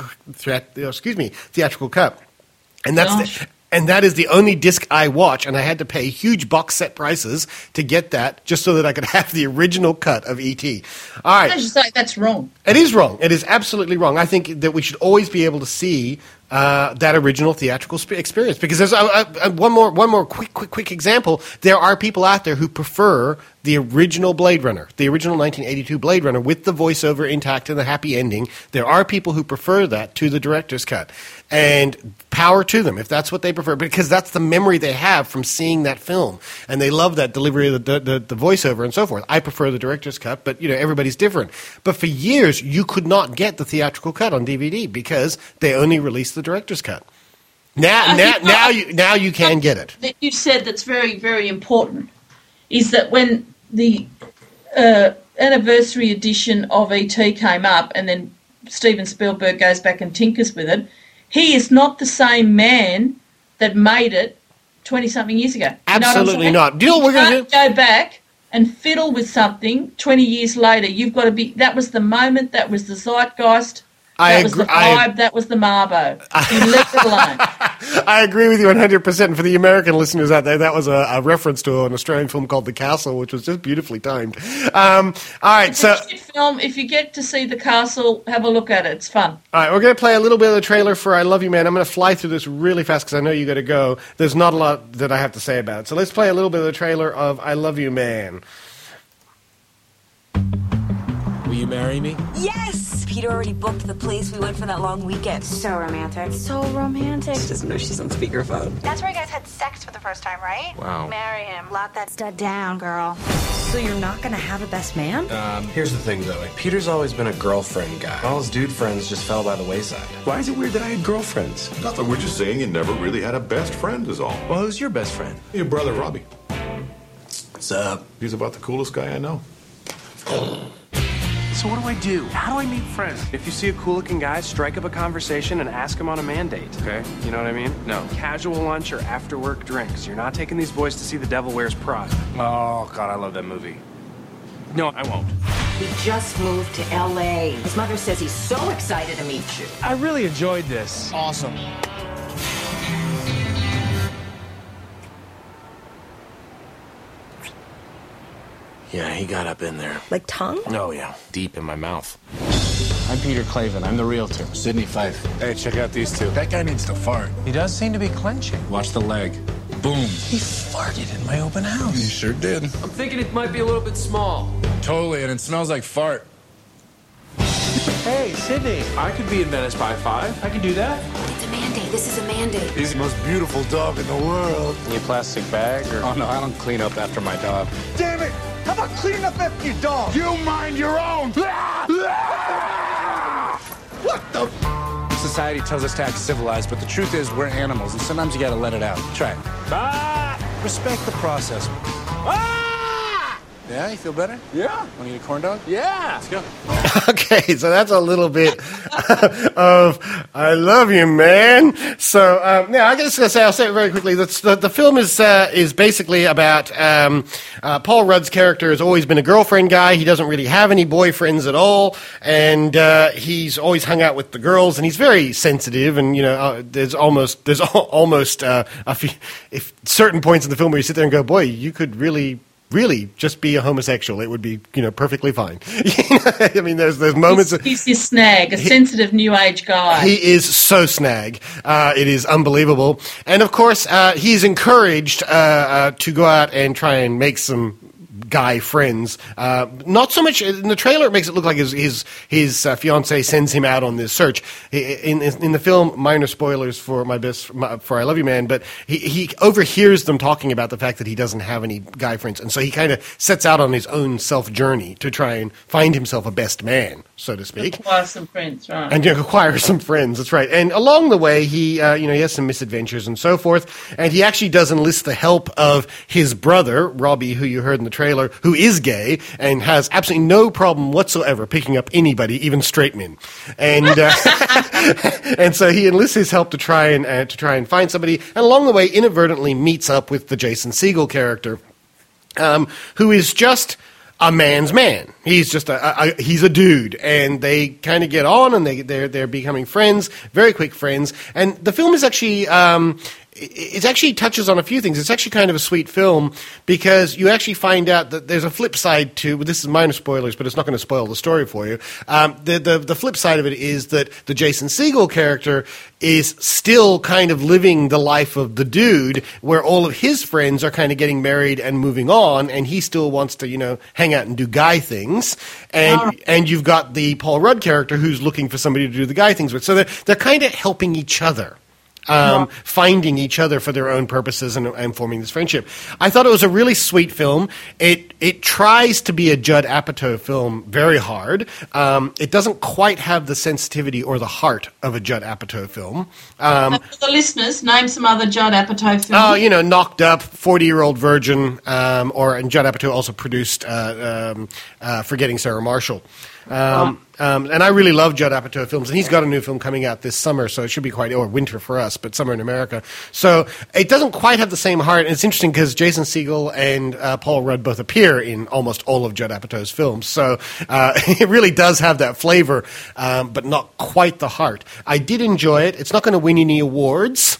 cut. And that is the only disc I watch, and I had to pay huge box set prices to get that just so that I could have the original cut of E.T. All right. I just say that's wrong. It is wrong. It is absolutely wrong. I think that we should always be able to see that original theatrical experience, because there's one more quick example. There are people out there who prefer the original Blade Runner, the original 1982 Blade Runner with the voiceover intact and the happy ending. There are people who prefer that to the director's cut, and power to them if that's what they prefer, because that's the memory they have from seeing that film, and they love that delivery of the voiceover and so forth. I prefer the director's cut, but everybody's different. But for years, you could not get the theatrical cut on DVD because they only released the director's cut. Now you can get it. That you said that's very, very important is that when the anniversary edition of E.T. came up, and then Steven Spielberg goes back and tinkers with it, he is not the same man that made it 20-something years ago. Absolutely not. Do you know what we're going to do? Go back and fiddle with something 20 years later. You've got to be. That was the moment. That was the zeitgeist. That was the vibe. That was the Marbo. You left it alone. I agree with you 100%. And for the American listeners out there, that was a reference to an Australian film called The Castle, which was just beautifully timed. All right, it's a shit film. If you get to see The Castle, have a look at it. It's fun. All right, we're going to play a little bit of the trailer for I Love You Man. I'm going to fly through this really fast because I know you got to go. There's not a lot that I have to say about it. So let's play a little bit of the trailer of I Love You Man. Will you marry me? Yes! Peter already booked the place. We went for that long weekend. So romantic. So romantic. She doesn't know she's on speakerphone. That's where you guys had sex for the first time, right? Wow. Marry him. Lock that stud down, girl. So you're not gonna have a best man? Here's the thing, Zoe. Peter's always been a girlfriend guy. All his dude friends just fell by the wayside. Why is it weird that I had girlfriends? Nothing. We're just saying you never really had a best friend is all. Well, who's your best friend? Your brother, Robbie. What's up? He's about the coolest guy I know. So what do I do? How do I meet friends? If you see a cool-looking guy, strike up a conversation and ask him on a man date, okay? You know what I mean? No. Casual lunch or after-work drinks. You're not taking these boys to see The Devil Wears Prada. Oh, God, I love that movie. No, I won't. He just moved to L.A. His mother says he's so excited to meet you. I really enjoyed this. Awesome. Yeah, he got up in there. Like tongue? Oh, yeah. Deep in my mouth. I'm Peter Clavin. I'm the realtor. Sidney Fife. Hey, check out these two. That guy needs to fart. He does seem to be clenching. Watch the leg. Boom. He farted in my open house. He sure did. I'm thinking it might be a little bit small. Totally, and it smells like fart. Hey, Sydney, I could be in Venice by 5. I could do that. It's a mandate. This is a mandate. He's the most beautiful dog in the world. Need a plastic bag or... Oh, no, I don't clean up after my dog. Damn it! How about cleaning up after your dog? You mind your own! What the? Society tells us to act civilized, but the truth is we're animals, and sometimes you gotta let it out. Try it. Respect the process. Yeah, you feel better? Yeah. Want to eat a corn dog? Yeah. Let's go. Okay, so that's a little bit of I Love You Man. So now I'm just going to say, I'll say it very quickly. The film is basically about Paul Rudd's character has always been a girlfriend guy. He doesn't really have any boyfriends at all, and he's always hung out with the girls, and he's very sensitive. And there's almost a few, if certain points in the film where you sit there and go, boy, you could really just be a homosexual. It would be, perfectly fine. I mean, there's moments. He's this snag, a sensitive new age guy. He is so snag. It is unbelievable. And of course, he's encouraged to go out and try and make some guy friends. Not so much in the trailer. It makes it look like his fiance sends him out on this search. In the film, minor spoilers for for I Love You Man, but he overhears them talking about the fact that he doesn't have any guy friends, and so he kind of sets out on his own self journey to try and find himself a best man, so to speak. Acquire some friends, right? And acquire some friends. That's right. And along the way, he has some misadventures and so forth. And he actually does enlist the help of his brother Robbie, who you heard in the trailer, who is gay and has absolutely no problem whatsoever picking up anybody, even straight men. And and so he enlists his help to try and find somebody. And along the way, inadvertently meets up with the Jason Segel character, who is just a man's man. He's just he's a dude, and they kind of get on, and they're becoming friends, very quick friends. And the film is actually it actually touches on a few things. It's actually kind of a sweet film because you actually find out that there's a flip side to. Well, this is minor spoilers, but it's not going to spoil the story for you. The flip side of it is that the Jason Segel character is still kind of living the life of the dude, where all of his friends are kind of getting married and moving on, and he still wants to, hang out and do guy things. And you've got the Paul Rudd character who's looking for somebody to do the guy things with. So they're kind of helping each other. Finding each other for their own purposes and forming this friendship. I thought it was a really sweet film. It tries to be a Judd Apatow film very hard. It doesn't quite have the sensitivity or the heart of a Judd Apatow film. For the listeners, name some other Judd Apatow films. Oh, Knocked Up, 40-Year-Old Virgin, and Judd Apatow also produced Forgetting Sarah Marshall. And I really love Judd Apatow films, and he's got a new film coming out this summer, so it should be or winter for us, but summer in America. So it doesn't quite have the same heart, and it's interesting because Jason Segel and Paul Rudd both appear in almost all of Judd Apatow's films, so it really does have that flavor, but not quite the heart. I did enjoy it. It's not going to win any awards.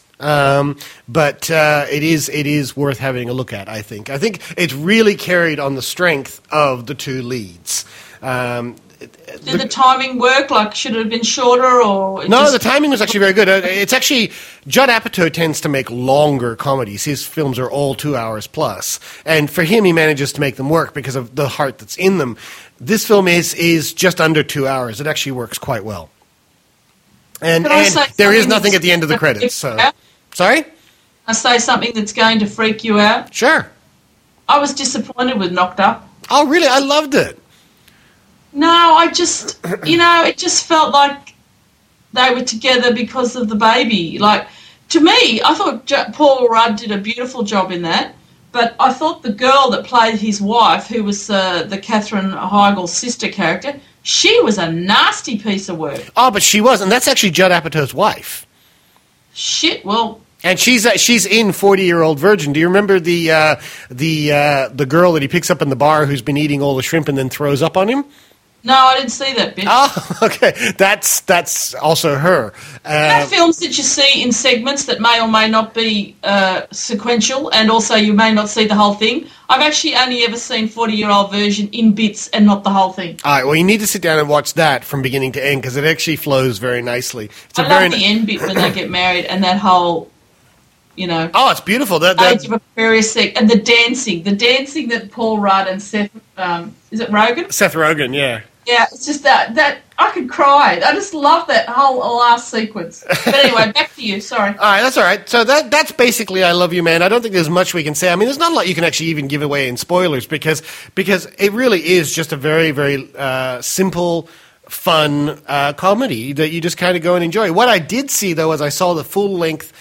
But it is worth having a look at, I think. I think it's really carried on the strength of the two leads. Did the timing work? Like, should it have been shorter, or no? The timing was actually very good. It's actually Judd Apatow tends to make longer comedies. His films are all 2 hours plus, and for him, he manages to make them work because of the heart that's in them. This film is just under 2 hours. It actually works quite well, and there is nothing at the end of the credits. So, sorry, I say something that's going to freak you out. Sure. I was disappointed with Knocked Up. Oh, really? I loved it. No, I just, it just felt like they were together because of the baby. Like, to me, I thought Paul Rudd did a beautiful job in that, but I thought the girl that played his wife, who was the Katherine Heigl's sister character, she was a nasty piece of work. Oh, but she was, and that's actually Judd Apatow's wife. Shit, well... And she's in 40-Year-Old Virgin. Do you remember the girl that he picks up in the bar who's been eating all the shrimp and then throws up on him? No, I didn't see that bit. Oh, okay. That's also her. Films that you see in segments that may or may not be sequential, and also you may not see the whole thing. I've actually only ever seen 40-Year-Old Version in bits and not the whole thing. All right, well, you need to sit down and watch that from beginning to end because it actually flows very nicely. I love the end bit when they get married and that whole... Oh, it's beautiful. Age of Aquarius, and the dancing that Paul Rudd and Seth, is it Rogen? Seth Rogen, yeah. Yeah, it's just that I could cry. I just love that whole last sequence. But anyway, back to you. Sorry. All right, that's all right. So that's basically I Love You, Man. I don't think there's much we can say. I mean, there's not a lot you can actually even give away in spoilers because it really is just a very, very simple, fun comedy that you just kind of go and enjoy. What I did see, though, is I saw the full-length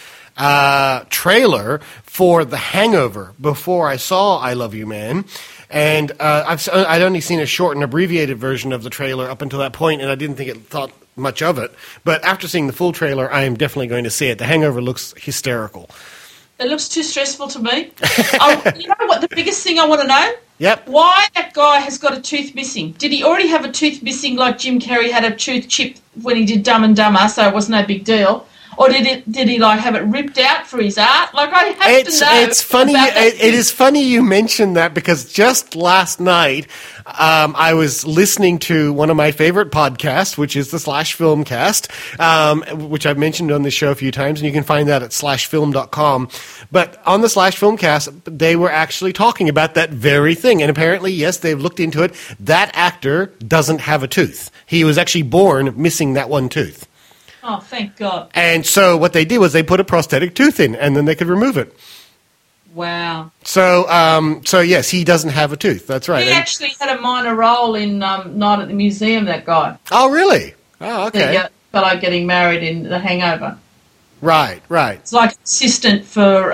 trailer for The Hangover before I saw I Love You, Man. And I'd only seen a short and abbreviated version of the trailer up until that point, and I didn't think it thought much of it. But after seeing the full trailer, I am definitely going to see it. The Hangover looks hysterical. It looks too stressful to me. You know what the biggest thing I want to know? Yep. Why that guy has got a tooth missing? Did he already have a tooth missing like Jim Carrey had a tooth chipped when he did Dumb and Dumber, so it was no big deal? Or did he like have it ripped out for his art? Like I have to know. It's funny. It is funny you mentioned that because just last night I was listening to one of my favorite podcasts, which is the Slash Filmcast, which I've mentioned on this show a few times, and you can find that at slashfilm.com. But on the Slash Filmcast, they were actually talking about that very thing, and apparently, yes, they've looked into it. That actor doesn't have a tooth. He was actually born missing that one tooth. Oh, thank God. And so what they did was they put a prosthetic tooth in, and then they could remove it. Wow. So yes, he doesn't have a tooth. That's right. He actually had a minor role in Night at the Museum, that guy. Oh, really? Oh, okay. The fellow getting married in The Hangover. Right. It's like assistant for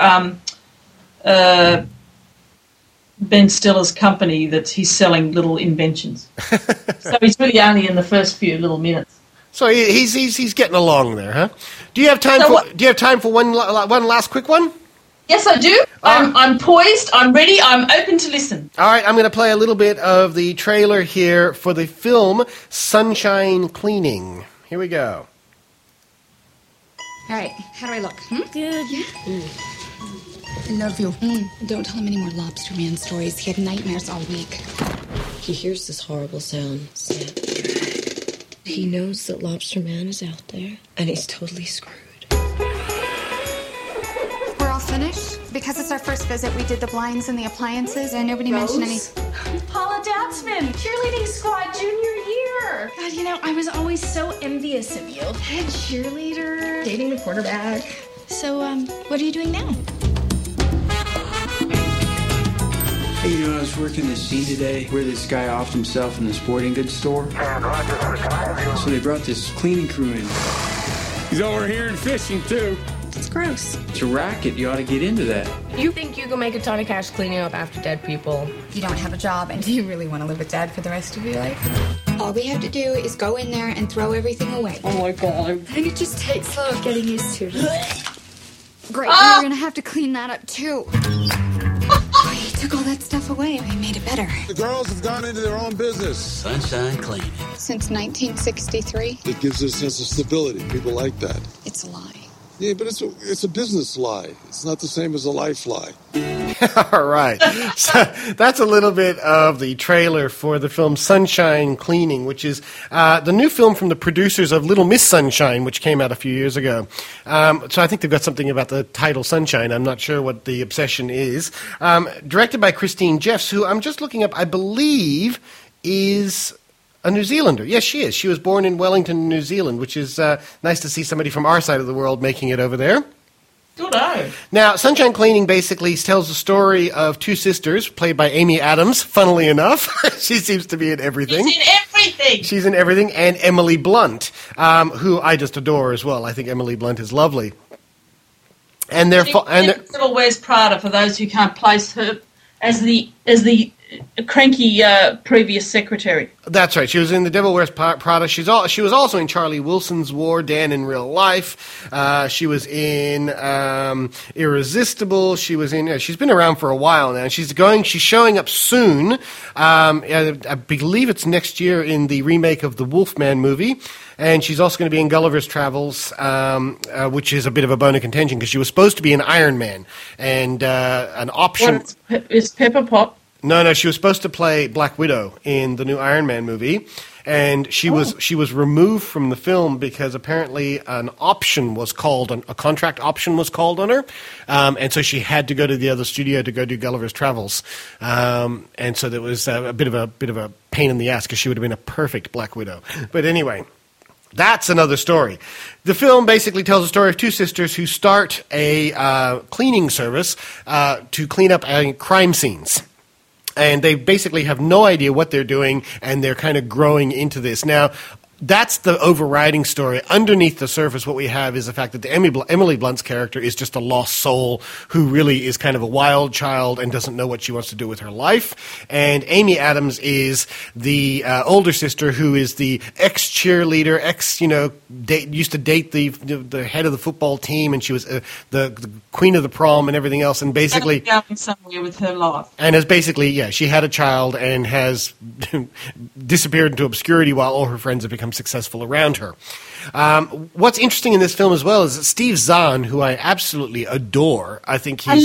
Ben Stiller's company that he's selling little inventions. So he's really only in the first few little minutes. So he's getting along there, huh? Do you have time for one last quick one? Yes, I do. I'm poised, I'm ready, I'm open to listen. All right, I'm going to play a little bit of the trailer here for the film Sunshine Cleaning. Here we go. All right, how do I look? Good. Yeah. I love you. Don't tell him any more Lobster Man stories. He had nightmares all week. He hears this horrible sound. He knows that Lobster Man is out there, and he's totally screwed. We're all finished? Because it's our first visit, we did the blinds and the appliances, and nobody mentioned any... Paula Datsman, cheerleading squad junior year. God, you know, I was always so envious of you. Head cheerleader, dating the quarterback. So, what are you doing now? Hey, you know, I was working this scene today where this guy offed himself in the sporting goods store. So they brought this cleaning crew in. He's over here and fishing, too. It's gross. It's a racket. You ought to get into that. You think you can make a ton of cash cleaning up after dead people? You don't have a job, and do you really want to live with Dad for the rest of your life? All we have to do is go in there and throw everything away. Oh my God. I think it just takes a little getting used to. Great, we're gonna have to clean that up, too. He took all that stuff away. We made it better. The girls have gone into their own business. Sunshine Cleaning. Since 1963. It gives us a sense of stability. People like that. It's a lie. Yeah, but it's a business lie. It's not the same as a life lie. All right. So that's a little bit of the trailer for the film Sunshine Cleaning, which is the new film from the producers of Little Miss Sunshine, which came out a few years ago. So I think they've got something about the title Sunshine. I'm not sure what the obsession is. Directed by Christine Jeffs, who I'm just looking up, I believe is a New Zealander. Yes, she is. She was born in Wellington, New Zealand, which is nice to see somebody from our side of the world making it over there. Good on. Now, Sunshine Cleaning basically tells the story of two sisters, played by Amy Adams, funnily enough. She seems to be in everything. She's in everything. She's in everything. And Emily Blunt, who I just adore as well. I think Emily Blunt is lovely. And they're... Little Where's Prada, for those who can't place her, as the cranky previous secretary. That's right. She was in The Devil Wears Prada. She was also in Charlie Wilson's War, Dan in Real Life. She was in Irresistible. She was in. She's been around for a while now. She's showing up soon. I believe it's next year in the remake of the Wolfman movie. And she's also going to be in Gulliver's Travels, which is a bit of a bone of contention because she was supposed to be an Iron Man and an option. Is Pepper Pot? No, she was supposed to play Black Widow in the new Iron Man movie, and she was removed from the film because apparently a contract option was called on her, and so she had to go to the other studio to go do Gulliver's Travels, and so there was a bit of a pain in the ass because she would have been a perfect Black Widow. But anyway. That's another story. The film basically tells the story of two sisters who start a cleaning service to clean up crime scenes. And they basically have no idea what they're doing, and they're kind of growing into this. Now, that's the overriding story. Underneath the surface, what we have is the fact that the Emily Blunt's character is just a lost soul who really is kind of a wild child and doesn't know what she wants to do with her life. And Amy Adams is the older sister who is the ex-cheerleader, used to date the head of the football team, and she was the queen of the prom and everything else. And basically, going somewhere with her life. And has basically, she had a child and has disappeared into obscurity while all her friends have become successful around her. What's interesting in this film as well is that Steve Zahn, who I absolutely adore, I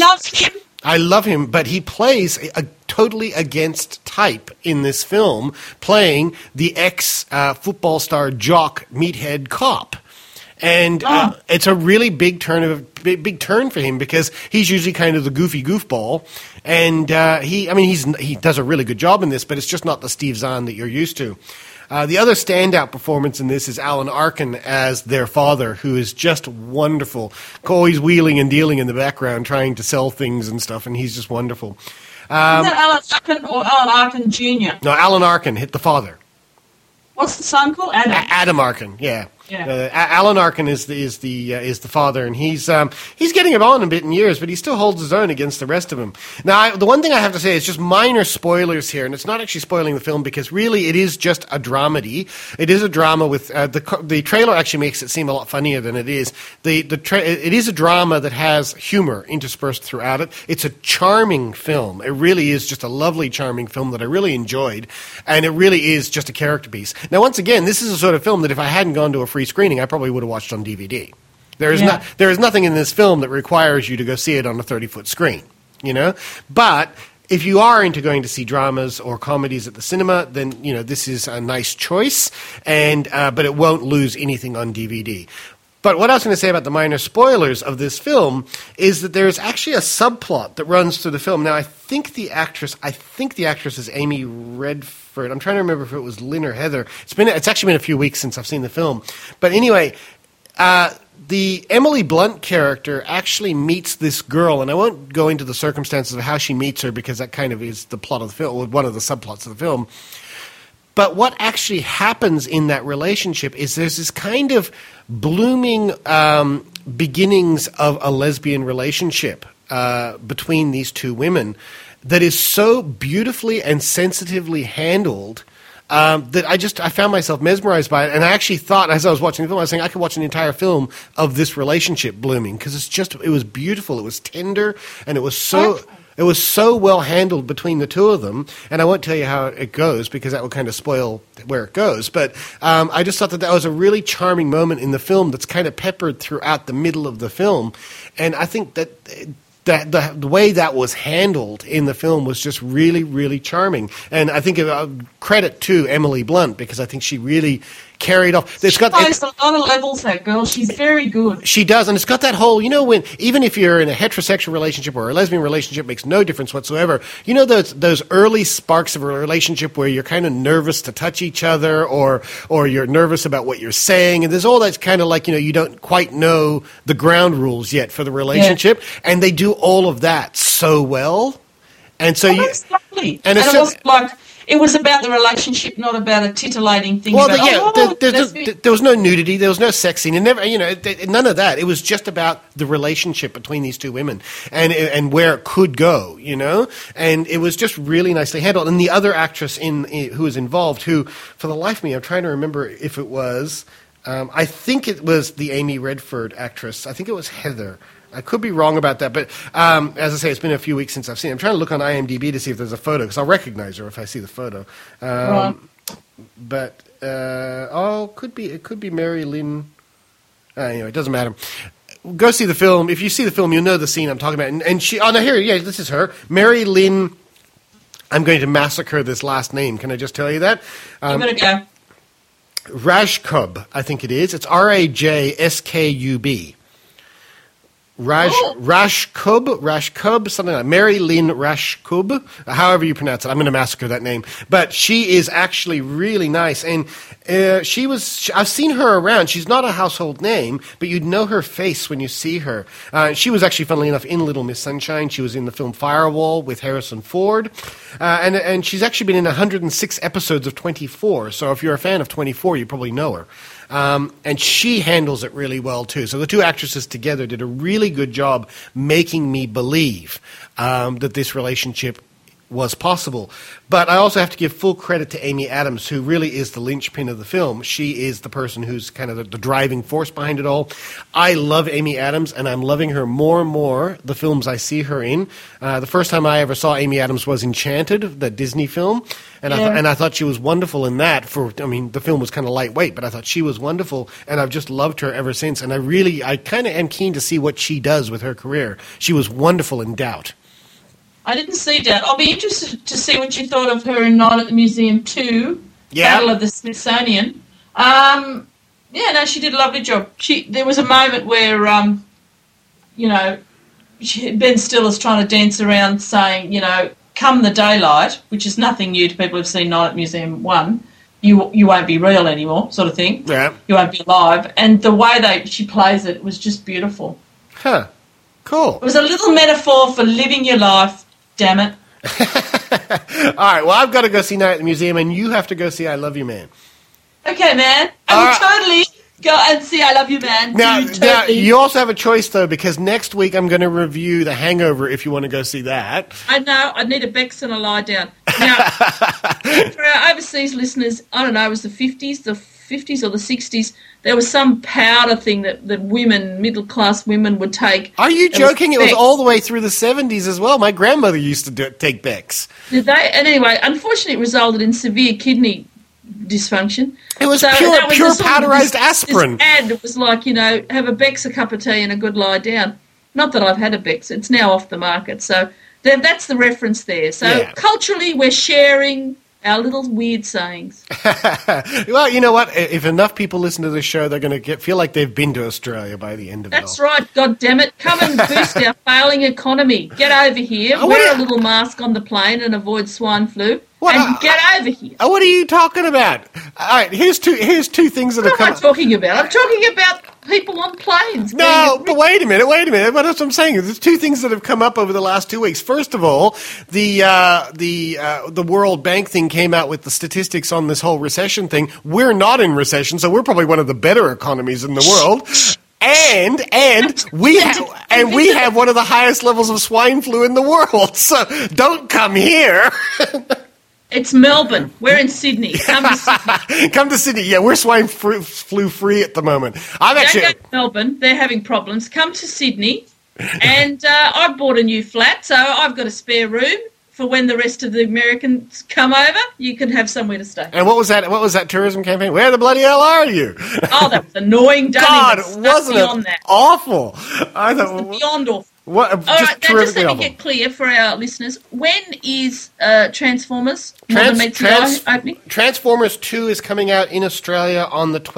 love him, but he plays a totally against type in this film, playing the ex-football star jock meathead cop. And it's a really big turn for him because he's usually kind of the goofy goofball, and he does a really good job in this, but it's just not the Steve Zahn that you're used to. The other standout performance in this is Alan Arkin as their father, who is just wonderful, always wheeling and dealing in the background, trying to sell things and stuff, and he's just wonderful. Is that Alan Arkin or Alan Arkin Jr.? No, Alan Arkin hit the father. What's the son called? Adam. Adam Arkin, yeah. Yeah. Alan Arkin is the father, and he's getting it on a bit in years, but he still holds his own against the rest of them. Now, the one thing I have to say is just minor spoilers here, and it's not actually spoiling the film because really it is just a dramedy. It is a drama with the trailer actually makes it seem a lot funnier than it is. It is a drama that has humor interspersed throughout it. It's a charming film. It really is just a lovely, charming film that I really enjoyed, and it really is just a character piece. Now, once again, this is a sort of film that if I hadn't gone to a free screening, I probably would have watched on DVD. There is nothing in this film that requires you to go see it on a 30-foot screen, you know? But if you are into going to see dramas or comedies at the cinema, then, you know, this is a nice choice, and but it won't lose anything on DVD. But what I was going to say about the minor spoilers of this film is that there's actually a subplot that runs through the film. Now, I think the actress is Amy Redford. I'm trying to remember if it was Lynn or Heather. It's actually been a few weeks since I've seen the film. But anyway, the Emily Blunt character actually meets this girl, and I won't go into the circumstances of how she meets her because that kind of is the plot of the film, one of the subplots of the film. But what actually happens in that relationship is there's this kind of blooming beginnings of a lesbian relationship between these two women that is so beautifully and sensitively handled that I found myself mesmerized by it. And I actually thought, as I was watching the film, I was saying I could watch an entire film of this relationship blooming because it was beautiful. It was tender, and it was so... It was so well handled between the two of them, and I won't tell you how it goes because that would kind of spoil where it goes. But I just thought that was a really charming moment in the film that's kind of peppered throughout the middle of the film, and I think that the way that was handled in the film was just really, really charming. And I think credit to Emily Blunt because I think she really carried off. She plays a lot of levels, that girl. She's very good. She does, and it's got that whole, you know, when even if you're in a heterosexual relationship or a lesbian relationship, makes no difference whatsoever. You know those early sparks of a relationship where you're kind of nervous to touch each other, or you're nervous about what you're saying, and there's all that's kind of like, you know, you don't quite know the ground rules yet for the relationship, and they do all of that so well, and so that's lovely. And it was like. It was about the relationship, not about a titillating thing. Well, there was no nudity, there was no sex scene, and never, you know, none of that. It was just about the relationship between these two women and where it could go, you know. And it was just really nicely handled. And the other actress who was involved, who, for the life of me, I'm trying to remember if it was. I think it was the Amy Redford actress. I think it was Heather. I could be wrong about that, but as I say, it's been a few weeks since I've seen it. I'm trying to look on IMDb to see if there's a photo, because I'll recognize her if I see the photo. But it could be Mary Lynn. Anyway, it doesn't matter. Go see the film. If you see the film, you'll know the scene I'm talking about. And she, this is her, Mary Lynn. I'm going to massacre this last name. Can I just tell you that? I'm going to go. Rajskub, I think it is. It's Rajskub. Rashkub, something like Mary Lynn Rashkub, however you pronounce it. I'm going to massacre that name. But she is actually really nice. And I've seen her around. She's not a household name, but you'd know her face when you see her. She was actually, funnily enough, in Little Miss Sunshine. She was in the film Firewall with Harrison Ford. And she's actually been in 106 episodes of 24. So if you're a fan of 24, you probably know her. And she handles it really well, too. So the two actresses together did a really good job making me believe that this relationship was possible. But I also have to give full credit to Amy Adams, who really is the linchpin of the film. She is the person who's kind of the driving force behind it all. I love Amy Adams, and I'm loving her more and more the films I see her in. The first time I ever saw Amy Adams was Enchanted, that Disney film, and I thought she was wonderful in that. The film was kind of lightweight, but I thought she was wonderful, and I've just loved her ever since. And I kind of am keen to see what she does with her career. She was wonderful in Doubt. I didn't see that. I'll be interested to see what you thought of her in Night at the Museum 2, Battle of the Smithsonian. She did a lovely job. There was a moment where, Ben Stiller's trying to dance around saying, come the daylight, which is nothing new to people who've seen Night at the Museum 1, you won't be real anymore, sort of thing. Yeah. You won't be alive. And the way she plays it was just beautiful. Huh. Cool. It was a little metaphor for living your life. Damn it. All right, well, I've got to go see Night at the Museum, and you have to go see I Love You, Man. Okay, man. I will totally Go and see I Love You, Man. Now, you also have a choice, though, because next week I'm going to review The Hangover if you want to go see that. I know. I need a Bex and a lie down. Now, for our overseas listeners, I don't know, it was the 50s or the 60s, there was some powder thing that women, middle-class women, would take. Are you joking? It was all the way through the 70s as well. My grandmother used to take Bex. Did they? And anyway, unfortunately, it resulted in severe kidney dysfunction. It was pure powderized aspirin. And it was like, have a Bex, a cup of tea, and a good lie down. Not that I've had a Bex. It's now off the market. So that's the reference there. So culturally, we're sharing our little weird sayings. Well, you know what? If enough people listen to this show, they're going to feel like they've been to Australia by the end of it. That's right. God damn it. Come and boost our failing economy. Get over here. Wear a little mask on the plane and avoid swine flu. Get over here. What are you talking about? All right, here's two things that have come. What am I talking about? I'm talking about people on planes. No, but wait a minute. What else I'm saying is there's two things that have come up over the last 2 weeks. First of all, the World Bank thing came out with the statistics on this whole recession thing. We're not in recession, so we're probably one of the better economies in the world. And we have one of the highest levels of swine flu in the world. So don't come here. It's Melbourne. We're in Sydney. Come to Sydney. Come to Sydney. Yeah, we're swine flu free at the moment. Don't go to Melbourne. They're having problems. Come to Sydney. And I've bought a new flat, so I've got a spare room for when the rest of the Americans come over. You can have somewhere to stay. And what was that? What was that tourism campaign? Where the bloody hell are you? Oh, that was annoying. God, wasn't it awful? I thought beyond awful. What? All right, now just let me get clear for our listeners. When is Transformers opening? Transformers 2 is coming out in Australia on the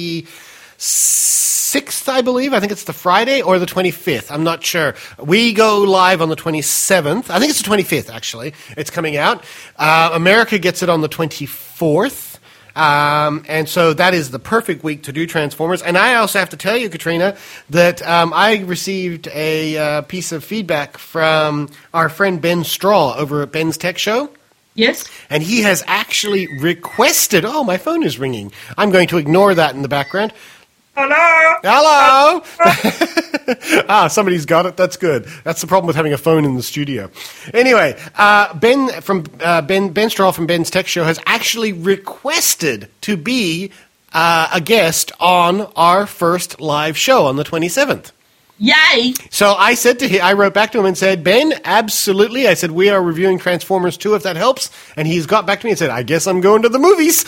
26th, I believe. I think it's the Friday or the 25th. I'm not sure. We go live on the 27th. I think it's the 25th, actually. It's coming out. America gets it on the 24th. And so that is the perfect week to do Transformers. And I also have to tell you, Katrina, that I received a piece of feedback from our friend Ben Straw over at Ben's Tech Show. Yes. And he has actually requested... Oh, my phone is ringing. I'm going to ignore that in the background. Hello! Somebody's got it. That's good. That's the problem with having a phone in the studio. Anyway, Ben Straw from Ben's Tech Show has actually requested to be a guest on our first live show on the 27th. Yay! So I said to him, I wrote back to him and said, Ben, absolutely. I said, we are reviewing Transformers 2 if that helps. And he's got back to me and said, I guess I'm going to the movies.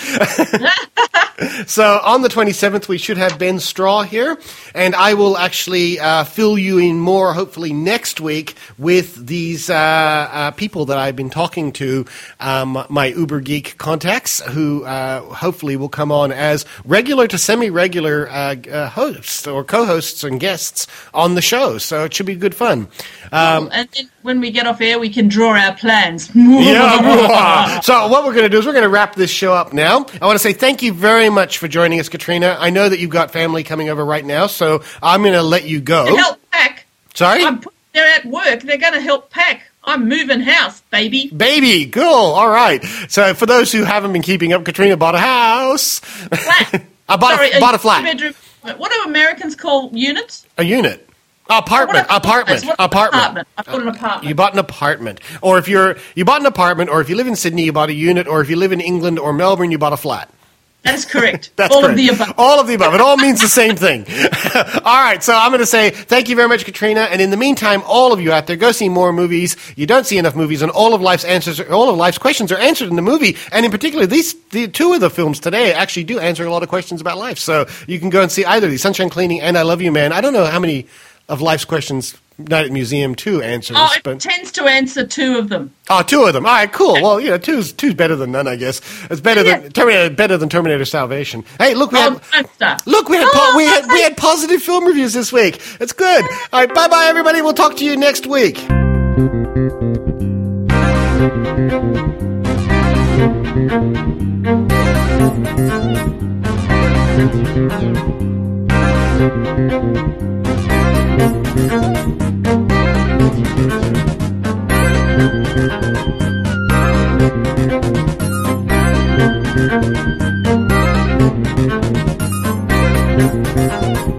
So on the 27th, we should have Ben Straw here. And I will actually fill you in more, hopefully next week, with these people that I've been talking to, my Uber Geek contacts, who hopefully will come on as regular to semi-regular hosts or co-hosts and guests on the show, so it should be good fun. And then when we get off air, we can draw our plans. Yeah. So what we're going to do is we're going to wrap this show up now. I want to say thank you very much for joining us, Katrina. I know that you've got family coming over right now, so I'm going to let you go. And help pack. Sorry? They're at work. They're going to help pack. I'm moving house, baby. Baby, cool. All right. So for those who haven't been keeping up, Katrina bought a house. Flat. I bought a flat. Bedroom. What do Americans call units? A unit. Apartment. I bought an apartment. You bought an apartment. Or if you bought an apartment, or if you live in Sydney, you bought a unit, or if you live in England or Melbourne, you bought a flat. That is correct. That's all correct. Of the above. All of the above. It all means the same thing. All right, so I'm going to say thank you very much, Katrina. And in the meantime, all of you out there, go see more movies. You don't see enough movies, and all of life's questions are answered in the movie. And in particular, the two of the films today actually do answer a lot of questions about life. So you can go and see either of these, Sunshine Cleaning and I Love You, Man. I don't know how many of life's questions Night at Museum 2 answers. Oh, it tends to answer two of them. Oh, two of them. All right, cool. Well, two's better than none, I guess. It's better than Terminator Salvation. Hey, look, we had positive film reviews this week. It's good. All right, bye-bye, everybody. We'll talk to you next week. Bye.